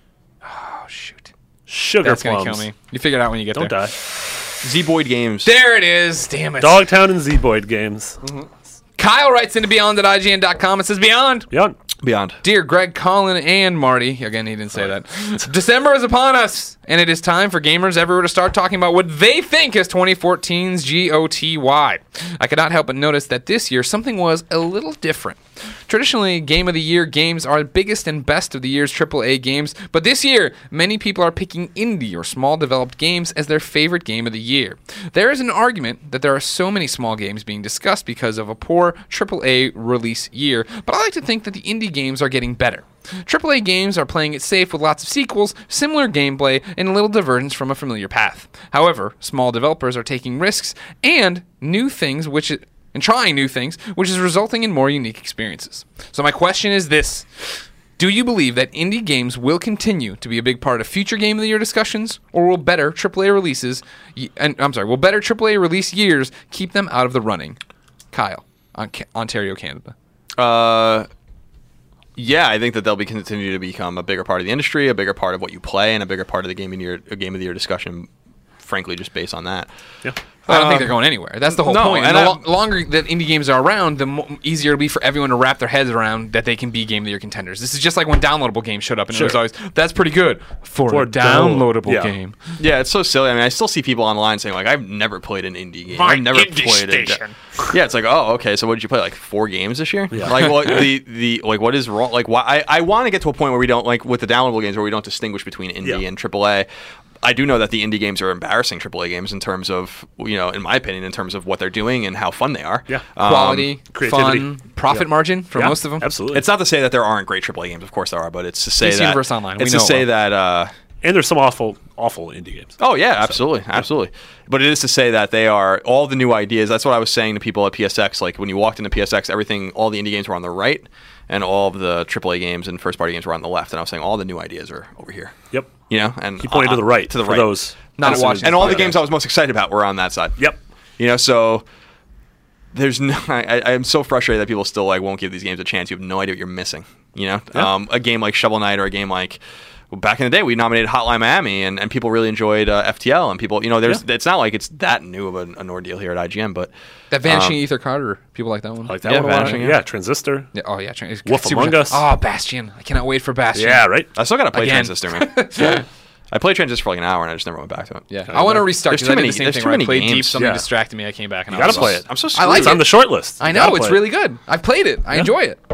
Oh, shoot. Sugar That's going plums. to kill me. You figure it out when you get Don't there. die. Z Boyd Games. There it is. Damn it. Dogtown and Z-Boyd games. Kyle writes into beyond at I G N dot com and says, Beyond. Yeah. Beyond. Dear Greg, Colin, and Marty, again, he didn't say that. December is upon us, and it is time for gamers everywhere to start talking about what they think is twenty fourteen's G O T Y. I could not help but notice that this year something was a little different. Traditionally, Game of the Year games are the biggest and best of the year's triple A games, but this year, many people are picking indie or small developed games as their favorite game of the year. There is an argument that there are so many small games being discussed because of a poor triple A release year, but I like to think that the indie games are getting better. triple A games are playing it safe with lots of sequels, similar gameplay, and a little divergence from a familiar path. However, small developers are taking risks and new things which and trying new things, which is resulting in more unique experiences. So my question is this: do you believe that indie games will continue to be a big part of future Game of the Year discussions, or will better triple A releases y- and I'm sorry, will better triple A release years keep them out of the running? Kyle, on Ca- Ontario, Canada. Uh, yeah, I think that they'll be continue to become a bigger part of the industry, a bigger part of what you play, and a bigger part of the game of the year, game of the year discussion. Frankly, just based on that. Yeah. I don't think Um, they're going anywhere. That's the whole no, point. And and the I- lo- longer that indie games are around, the mo- easier it'll be for everyone to wrap their heads around that they can be Game of the Year contenders. This is just like when downloadable games showed up, and Sure. it was always, that's pretty good for, For a down- downloadable yeah. game. Yeah, it's so silly. I mean, I still see people online saying like, "I've never played an indie game. My I've never indie played it." station. Yeah, it's like, oh, okay. So what did you play? Like four games this year? Yeah. Like, what the the like what is wrong? Like, why? I, I want to get to a point where we don't like with the downloadable games where we don't distinguish between indie Yeah. and triple A. I do know that the indie games are embarrassing triple A games in terms of, you know, in my opinion, in terms of what they're doing and how fun they are. Yeah. Um, Quality, creativity. fun, profit Yeah. margin for Yeah, most of them. Absolutely. It's not to say that there aren't great triple A games. Of course there are, but it's to say P C that Universe Online, we it's know to it say well. that. Uh, and there's some awful, awful indie games. Oh yeah, absolutely, absolutely. But it is to say that they are all the new ideas. That's what I was saying to people at P S X. Like when you walked into P S X, everything, all the indie games were on the right, and all of the triple A games and first party games were on the left. And I was saying all the new ideas are over here. Yep. You know, and He pointed uh, to the right. to the for right. those Not and, watching. and all the Yeah. games I was most excited about were on that side. Yep. You know, so there's no. I, I am so frustrated that people still like won't give these games a chance. You have no idea what you're missing. You know, Yeah. um, a game like Shovel Knight or a game like. Well, back in the day, we nominated Hotline Miami, and, and people really enjoyed uh, F T L, and people, you know, there's Yeah. it's not like it's that new of an, an ordeal here at I G N, but That Vanishing um, Ether Carter, people like that one. Like that Yeah, one a lot. Vanishing, Yeah. yeah. Transistor. Yeah, oh yeah, Tran- it's Wolf super Among fun. Us. Oh, Bastion! I cannot wait for Bastion. Yeah, right? I still got to play Again. Transistor, man. I played Transistor for like an hour, and I just never went back to it. Yeah, Okay, I want to but restart there's because too I did many- the same there's thing too where I many played Deep, games. something Yeah. distracted me, I came back and You I gotta was play lost. it. I'm so I screwed. like It's on it. the short list. I You know gotta it's play it. really good. I played it. I Yeah. enjoy it.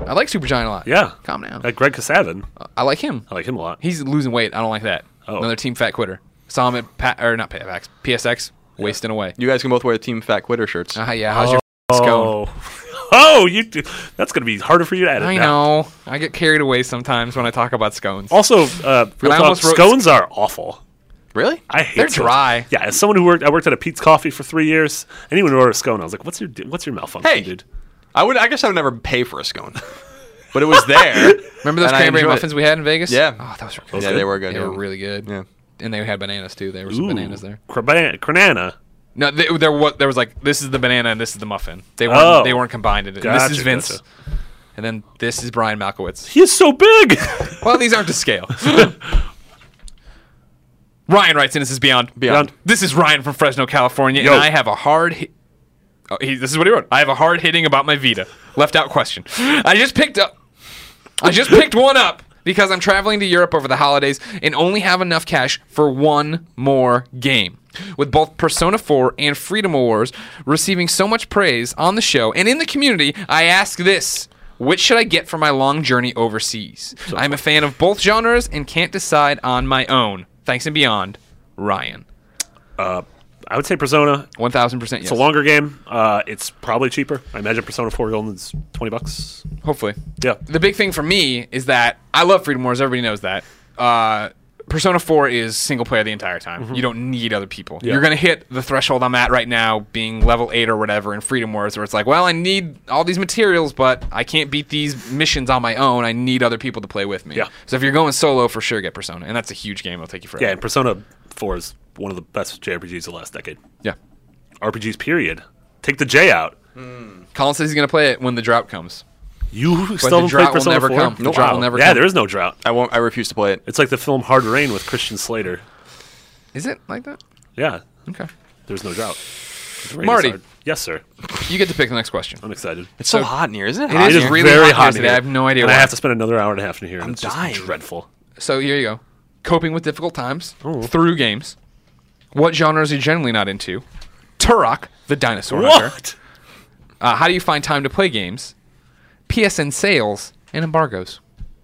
I like Supergiant a lot. Yeah. Calm down. Uh, Greg Kasavin. I like him. I like him a lot. He's losing weight. I don't like that. Oh. Another Team Fat Quitter. Saw him at pa- or not PAX, P S X, wasting away. You guys can both wear Team Fat Quitter shirts. Ah, yeah. How's your f- scone? Oh, oh, you. do- That's going to be harder for you to edit. I now. know. I get carried away sometimes when I talk about scones. Also, uh, real I talk, almost wrote- scones are awful. Really? I hate They're scones. dry. Yeah, as someone who worked, I worked at a Pete's Coffee for three years. Anyone who ordered a scone, I was like, "What's your what's your malfunction, Hey. dude?" I would. I guess I would never pay for a scone, but it was there. Remember those and I cranberry enjoyed muffins it. we had in Vegas? Yeah. Oh, those were good. Yeah, they were good. They yeah. were really good. Yeah. And they had bananas too. There were some Ooh, bananas there. Crabana- Cranana. No, they, there was there was like this is the banana and this is the muffin. They weren't Oh. they weren't combined. In it. Gotcha, this is Vince, gotcha. and then this is Brian Malkowitz. He is so big. Well, these aren't to scale. Ryan writes in, this is Beyond. Beyond. This is Ryan from Fresno, California, Yo. and I have a hard hit. Oh, he, this is what he wrote. I have a hard hitting about my Vita. Left out question. I just picked up. I just picked one up because I'm traveling to Europe over the holidays and only have enough cash for one more game. With both Persona four and Freedom Wars receiving so much praise on the show and in the community, I ask this. Which should I get for my long journey overseas? I'm a fan of both genres and can't decide on my own. Thanks and Beyond, Ryan. I would say Persona. one thousand percent yes. It's a longer game. Uh, it's probably cheaper. I imagine Persona four Golden's twenty bucks. Hopefully. Yeah. The big thing for me is that I love Freedom Wars. Everybody knows that. Uh, Persona four is single player the entire time. You don't need other people. Yeah. You're going to hit the threshold I'm at right now, being level eight or whatever in Freedom Wars, where it's like, well, I need all these materials, but I can't beat these missions on my own. I need other people to play with me. Yeah. So if you're going solo, for sure, get Persona. And that's a huge game. It'll take you forever. Yeah, and Persona four is one of the best J R P Gs of the last decade. Yeah. R P Gs, period. Take the J out. Colin says he's going to play it when the drought comes. You still the haven't drought played will Persona never four? come. The No, drought wow. will never yeah, come. there is no drought. I won't. I refuse to play it. It's like the film Hard Rain with Christian Slater. Is it like that? Yeah, Okay. there's no drought. The rain is Marty. hard. Yes, sir. You get to pick the next question. I'm excited. It's so, So- hot in here, isn't it? It hot is in It is here? really very hot hot here in today. here. I have no idea And why. I have to spend another hour and a half in here. and I'm it's just dying. dreadful. So here you go. Coping with difficult times through games. What genres are you generally not into? Turok, the dinosaur hunter. What? Uh, how do you find time to play games? P S N sales and embargoes.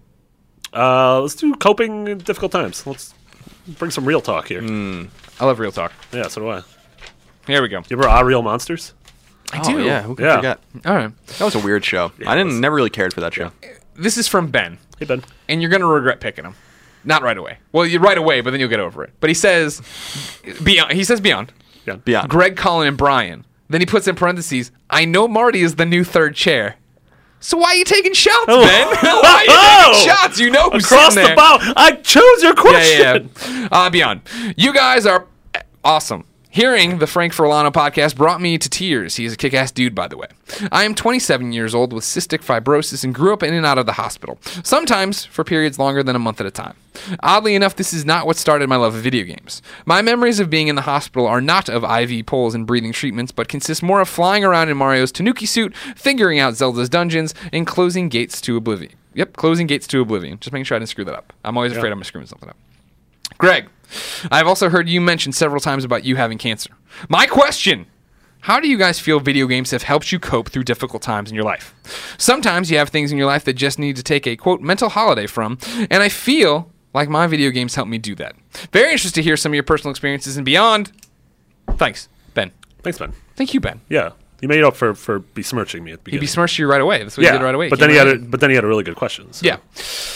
Uh, let's do coping in difficult times. Let's bring some real talk here. I love real talk. Yeah, so do I. Here we go. You ever Ah Real Monsters? I Oh, do. yeah, who could Yeah. forget? All right. That was a weird show. I it didn't was. never really cared for that show. This is from Ben, Hey, Ben. and you're going to regret picking him. Not right away. Well, you right away, but then you'll get over it. But he says, beyond. He says beyond. Yeah. Beyond. Greg, Colin, and Brian. Then he puts in parentheses, I know Marty is the new third chair. So why are you taking shots, Ben? Why are you taking shots? You know who's Across sitting the there. bow. I chose your question. Yeah, yeah, yeah. Uh, beyond. You guys are awesome. Hearing the Frank Furlano podcast brought me to tears. He is a kick-ass dude, by the way. I am twenty-seven years old with cystic fibrosis and grew up in and out of the hospital, sometimes for periods longer than a month at a time. Oddly enough, this is not what started my love of video games. My memories of being in the hospital are not of I V poles and breathing treatments, but consist more of flying around in Mario's Tanuki suit, figuring out Zelda's dungeons, and closing gates to oblivion. Yep, closing gates to oblivion. Just making sure I didn't screw that up. I'm always afraid I'm screwing something up. Greg, I've also heard you mention several times about you having cancer. My question, how do you guys feel video games have helped you cope through difficult times in your life? Sometimes you have things in your life that just need to take a, quote, mental holiday from, and I feel like my video games help me do that. Very interested to hear some of your personal experiences and beyond. Thanks, Ben. Thanks, Ben. Thank you, Ben. Yeah. You made up for, for besmirching me at the He beginning. besmirched you right away. That's what yeah, he did right away. But Came then he had right a, in. but then he had a really good question. So. Yeah.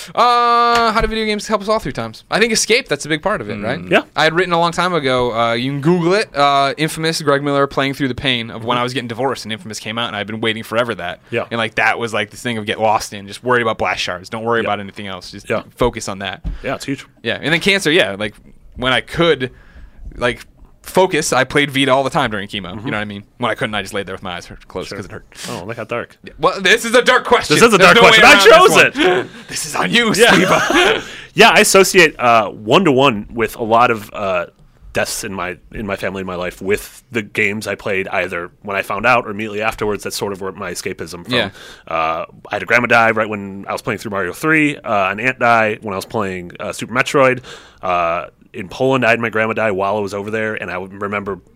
Uh, how do video games help us all through times? I think escape, that's a big part of it, right? Yeah. I had written a long time ago, uh, you can Google it, uh, Infamous, Greg Miller playing through the pain of when I was getting divorced and Infamous came out and I'd been waiting forever that. Yeah. And like that was like this thing of get lost in, just worry about blast shards. Don't worry Yeah. about anything else. Just Yeah. focus on that. Yeah, it's huge. Yeah. And then cancer, yeah, like when I could, like, focus, I played Vita all the time during chemo. You know what I mean? When I couldn't, I just laid there with my eyes closed because it hurt. Oh, that got dark. Well, this is a dark question. This is a There's dark no way question. I around chose this one. This is on you, Yeah. Steve. Yeah, I associate uh, one-to-one with a lot of uh, deaths in my in my family in my life with the games I played either when I found out or immediately afterwards. That's sort of where my escapism from. Yeah. Uh, I had a grandma die right when I was playing through Mario three. Uh, an aunt died when I was playing uh, Super Metroid. Uh, in Poland, I had my grandma die while I was over there, and I would remember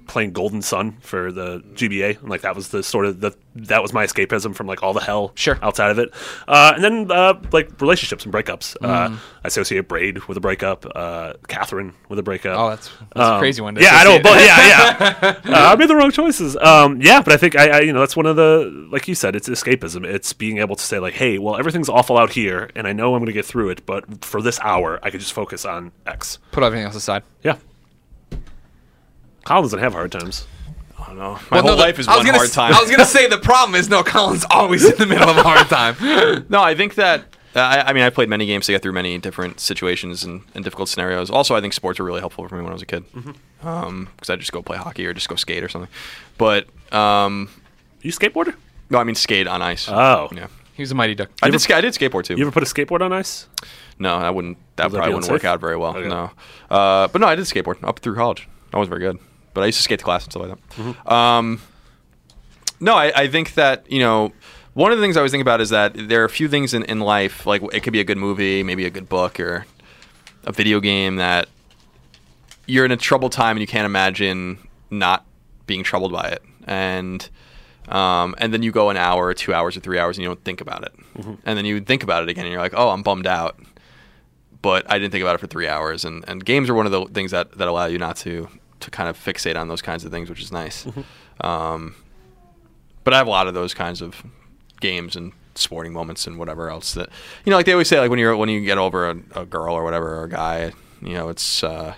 playing Golden Sun for the G B A, and like that was the sort of the that was my escapism from like all the hell Sure. outside of it. Uh, and then uh, like relationships and breakups. Uh, I associate Braid with a breakup, uh, Catherine with a breakup. Oh, that's, that's a crazy one. To Yeah, I know, associate. but yeah, yeah. uh, I made the wrong choices. Um, yeah, but I think I, I, you know, that's one of the, like you said, it's escapism. It's being able to say like, hey, well, everything's awful out here, and I know I'm going to get through it, but for this hour, I could just focus on X. Put everything else aside. Yeah. Colin doesn't have hard times. I don't know. My Well, whole no, the- life is I was one gonna hard s- time. I was gonna say the problem is no, Colin's always in the middle of a hard time. No, I think that uh, I, I mean I played many games to get through many different situations and, and difficult scenarios. Also, I think sports were really helpful for me when I was a kid, because Mm-hmm. um, I'd just go play hockey or just go skate or something. But um, You skateboarder? no, I mean skate on ice. Oh. yeah. He was a mighty duck. I did. Ska- I did skateboard too. You ever put a skateboard on ice? No, that wouldn't. That Would that probably be wouldn't work unsafe? out very well. Okay. No, uh, but no, I did skateboard up through college. I wasn't very good, but I used to skate to class and stuff like that. Mm-hmm. Um, no, I, I think that you know one of the things I always think about is that there are a few things in, in life, like it could be a good movie, maybe a good book, or a video game that you're in a troubled time and you can't imagine not being troubled by it, and um, and then you go an hour, or two hours, or three hours, and you don't think about it, Mm-hmm. and then you think about it again, and you're like, oh, I'm bummed out. But I didn't think about it for three hours, and, and games are one of the things that, that allow you not to to kind of fixate on those kinds of things, which is nice. Mm-hmm. Um, but I have a lot of those kinds of games and sporting moments and whatever else that you know, like they always say, like when you're when you get over a, a girl or whatever or a guy, you know, it's uh,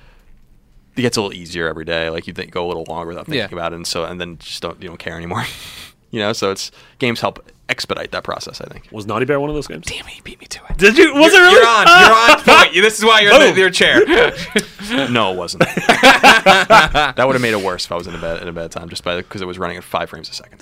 it gets a little easier every day. Like you think go a little longer without thinking Yeah. about it, and so and then just don't you don't care anymore. You know, so it's games help expedite that process, I think. Was Naughty Bear one of those games? Damn, he beat me to it. Did you? Was you're, it really? You're on. You're on point. This is why you're in Boom. the, your chair. No, it wasn't. That would have made it worse if I was in a bad in a bad time, just by because it was running at five frames a second.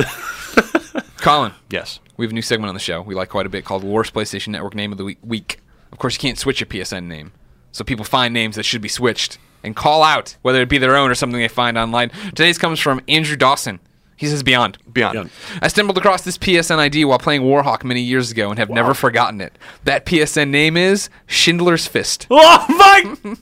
Colin, Yes. we have a new segment on the show we like quite a bit called Worst PlayStation Network Name of the Week- Week. Of course, you can't switch a P S N name, so people find names that should be switched and call out, whether it be their own or something they find online. Today's comes from Andrew Dawson. He says Beyond. Beyond. Beyond. I stumbled across this P S N I D while playing Warhawk many years ago and have never forgotten it. That P S N name is Schindler's Fist. Oh my!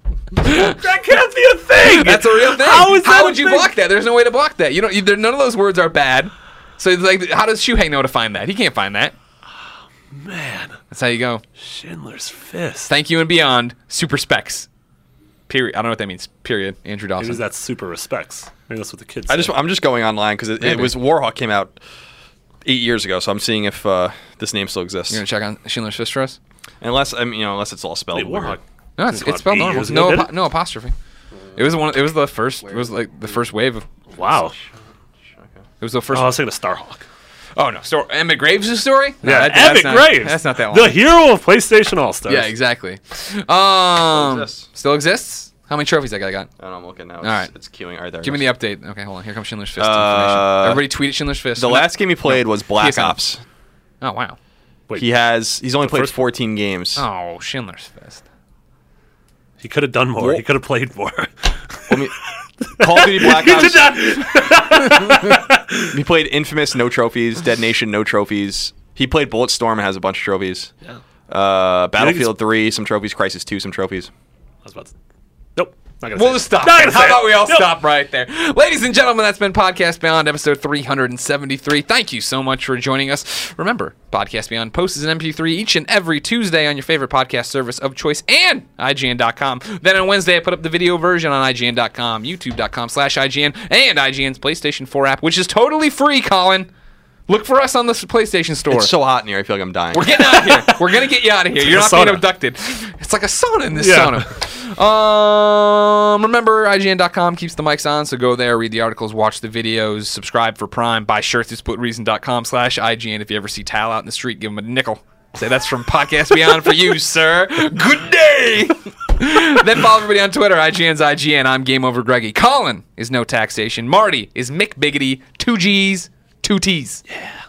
That can't be a thing. That's a real thing. How is that How a would you thing? block that? There's no way to block that. You don't. You, there, none of those words are bad. So it's like, how does Shuhei know to find that? He can't find that. Man, That's how you go. Schindler's Fist. Thank you and beyond. Super specs. Period. I don't know what that means. Period. Andrew Maybe Dawson. that's super respects. Maybe that's what the kids. I just say. I'm just going online because it, it Maybe. was Warhawk came out eight years ago, so I'm seeing if uh, this name still exists. You're gonna check on Schindler's Fist for us? Unless I mean, you know, unless it's all spelled. Wait, weird. Warhawk. No, it's, Come on, it's spelled eight normal. years ago, No, did apo- it? no apostrophe. It was one. It was the first. It was like the first wave of. Wow. It was the first. Oh, I was thinking of Starhawk. Oh no, story. Emmett Graves' story? No, Yeah, that- that's Epic not- Graves. That's not that The one. hero of PlayStation All Stars. Yeah, exactly. Um, exists. still exists. How many trophies that guy got? I don't know, I'm looking now. It's, All right. it's queuing right there. Give me the update. Okay, hold on. Here comes Schindler's Fist Uh, information. Everybody tweet at Schindler's Fist. The last game he played was Black P S N. Ops. Oh wow. Wait, He has he's only The played first- fourteen games. Oh, Schindler's Fist. he could have done more. Wha- He could have played more. Let me- Call of Duty Black He did Ops. not. He played Infamous, no trophies. Dead Nation, no trophies. He played Bulletstorm and has a bunch of trophies. Yeah. Uh, Battlefield it's- three, some trophies. Crisis two, some trophies. I was about to. Nope. Not gonna We'll say just it. stop. Not there. gonna How say about it. we all Nope. stop right there? Ladies and gentlemen, that's been Podcast Beyond, episode three hundred seventy-three. Thank you so much for joining us. Remember, Podcast Beyond posts as an M P three each and every Tuesday on your favorite podcast service of choice and I G N dot com. Then on Wednesday, I put up the video version on I G N dot com, YouTube dot com slash I G N, and I G N's PlayStation four app, which is totally free, Colin. Look for us on the PlayStation Store. It's so hot in here. I feel like I'm dying. We're getting out of here. We're gonna get you out of here. You're like not a being sauna. abducted. It's like a sauna in this Yeah. sauna. Um, remember, I G N dot com keeps the mics on, so go there, read the articles, watch the videos, subscribe for Prime, buy shirts at split reason dot com slash I G N. If you ever see Tal out in the street, give him a nickel. Say that's from Podcast Beyond for you, sir. Good day. Then follow everybody on Twitter. I G N's I G N. I'm Game Over Greggy. Colin is No Taxation. Marty is Mick Biggity. Two G's, two T's.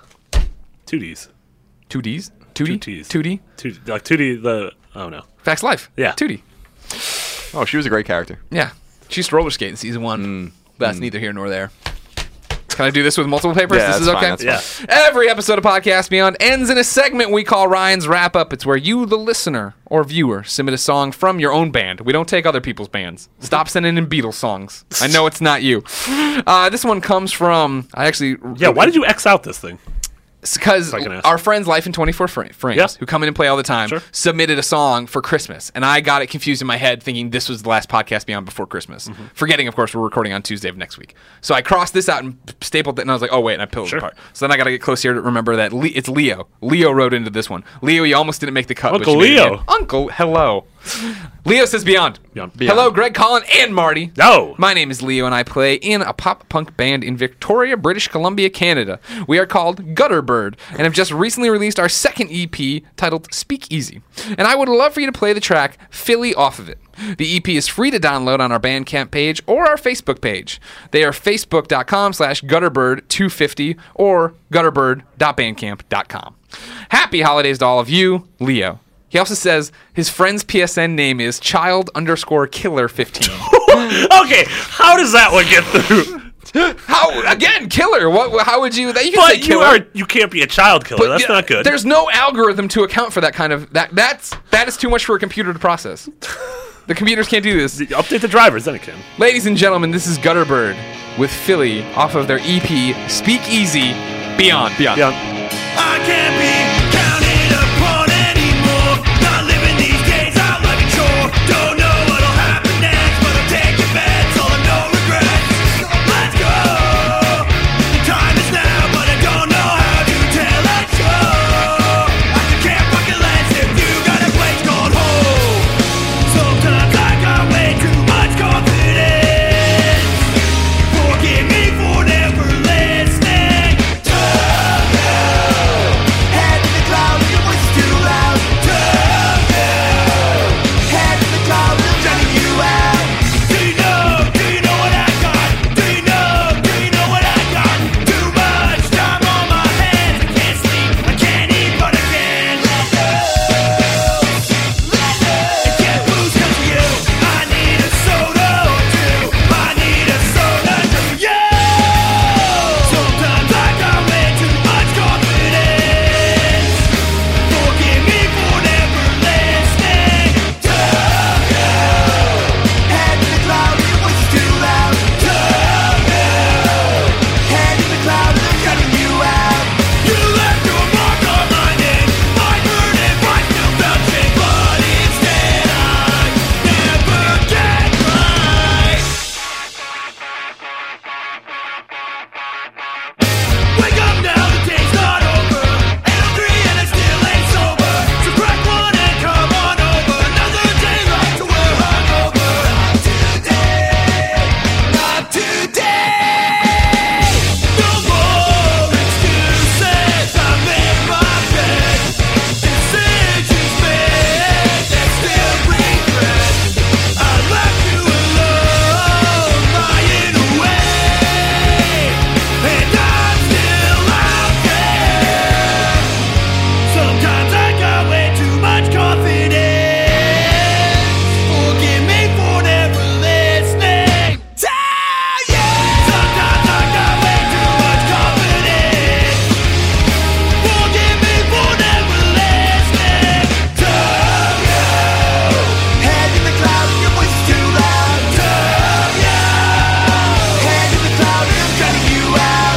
Two D's. Two D's? Two D? Two T's. Two D? Two, like two D. The oh no. Facts Life. Yeah. two D. Oh, she was a great character. Yeah. She used to roller skate in season one. That's neither here nor there. Can I do this with multiple papers? Yeah, this is that's okay? fine, that's Yeah. Every episode of Podcast Beyond ends in a segment we call Ryan's Wrap Up. It's where you, the listener or viewer, submit a song from your own band. We don't take other people's bands. Stop sending in Beatles songs. I know it's not you. Uh, this one comes from, I actually... Yeah, why did you X out this thing? Because I can ask. our friends Life in twenty-four Fra- Frames, Yeah. who come in and play all the time, Sure. submitted a song for Christmas. And I got it confused in my head thinking this was the last Podcast Beyond before Christmas. Mm-hmm. Forgetting, of course, we're recording on Tuesday of next week. So I crossed this out and stapled it, and I was like, oh, wait, and I pulled Sure. it apart. So then I got to get close here to remember that Le- it's Leo. Leo wrote into this one. Leo, you almost didn't make the cut. Uncle but you made it Leo. in. Uncle, hello. Leo says Beyond. Beyond. Hello, Greg, Colin, and Marty. No. My name is Leo, and I play in a pop-punk band in Victoria, British Columbia, Canada. We are called Gutterbird, and have just recently released our second E P titled Speak Easy. And I would love for you to play the track Philly off of it. The E P is free to download on our Bandcamp page or our Facebook page. They are facebook.com slash gutterbird250 or gutterbird dot bandcamp dot com. Happy holidays to all of you, Leo. He also says his friend's P S N name is child underscore killer fifteen. Okay, how does that one get through? How again, killer? What? How would you? You can say But you killer. are you can't be a child killer. but That's yeah, not good. There's no algorithm to account for that kind of that. That's that is too much for a computer to process. The computers can't do this. Update the drivers, then it can. Ladies and gentlemen, this is Gutterbird with Philly off of their E P Speak Easy. Beyond, beyond. Beyond. I can't be counted upon anymore. Not living these days out like a chore. Don't know what'll happen next, but I'm taking bets. All of no regrets. Let's go. The time is now, but I don't know how to tell it so. I can't fucking less if you got a place called home. Sometimes I got way too much confidence. Forgive me for never listening to you. Head to the clouds, your voice is too loud. To you. Head to the clouds, I'm drowning you out. Do you know, do you know what I got? Do you know, do you know what I got? Too much time on my hands. I can't sleep, I can't eat, but I can let loose. Let loose. I can't lose 'cause of you. I need a soda or two. I need a soda just for you. Sometimes I got way too much confidence. Forgive me for never listening to you. Head to the clouds, your voice is too loud. To you. Head to the clouds, I'm cutting you out. You left your mark on my name. I heard it, I still felt it, but instead I never get right. Wake up now, the day's not over. eight oh three and I still ain't sober. So crack one and come on over. Another day like to we're hungover. Not today, not today. No more excuses. I make my bed. Decisions made that still regret. I left you alone, lying away, and I'm still out there. Sometimes I got way too much confidence. Forgive me for never listening to you. Sometimes I got way too much confidence. Forgive me for never listening to you. Head in the clouds, your voice is too loud. To you. Head in the clouds, I'm drowning you out.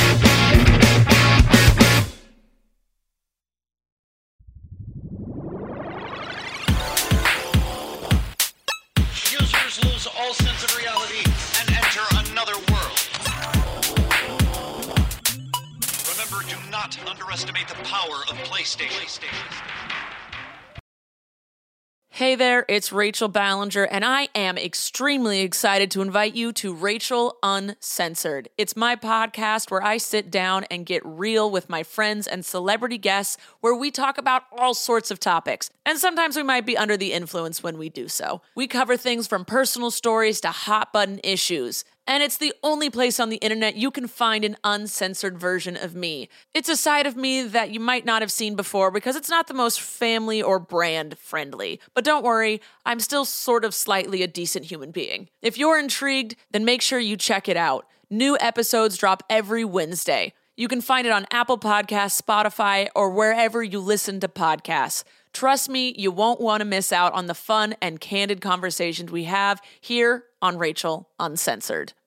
Users lose all sense of reality and enter another world. Remember, do not underestimate the power of PlayStation. Hey there, it's Rachel Ballinger, and I am extremely excited to invite you to Rachel Uncensored. It's my podcast where I sit down and get real with my friends and celebrity guests, where we talk about all sorts of topics. And sometimes we might be under the influence when we do so. We cover things from personal stories to hot button issues. And it's the only place on the internet you can find an uncensored version of me. It's a side of me that you might not have seen before because it's not the most family or brand friendly. But don't worry, I'm still sort of slightly a decent human being. If you're intrigued, then make sure you check it out. New episodes drop every Wednesday. You can find it on Apple Podcasts, Spotify, or wherever you listen to podcasts. Trust me, you won't want to miss out on the fun and candid conversations we have here on Rachel Uncensored.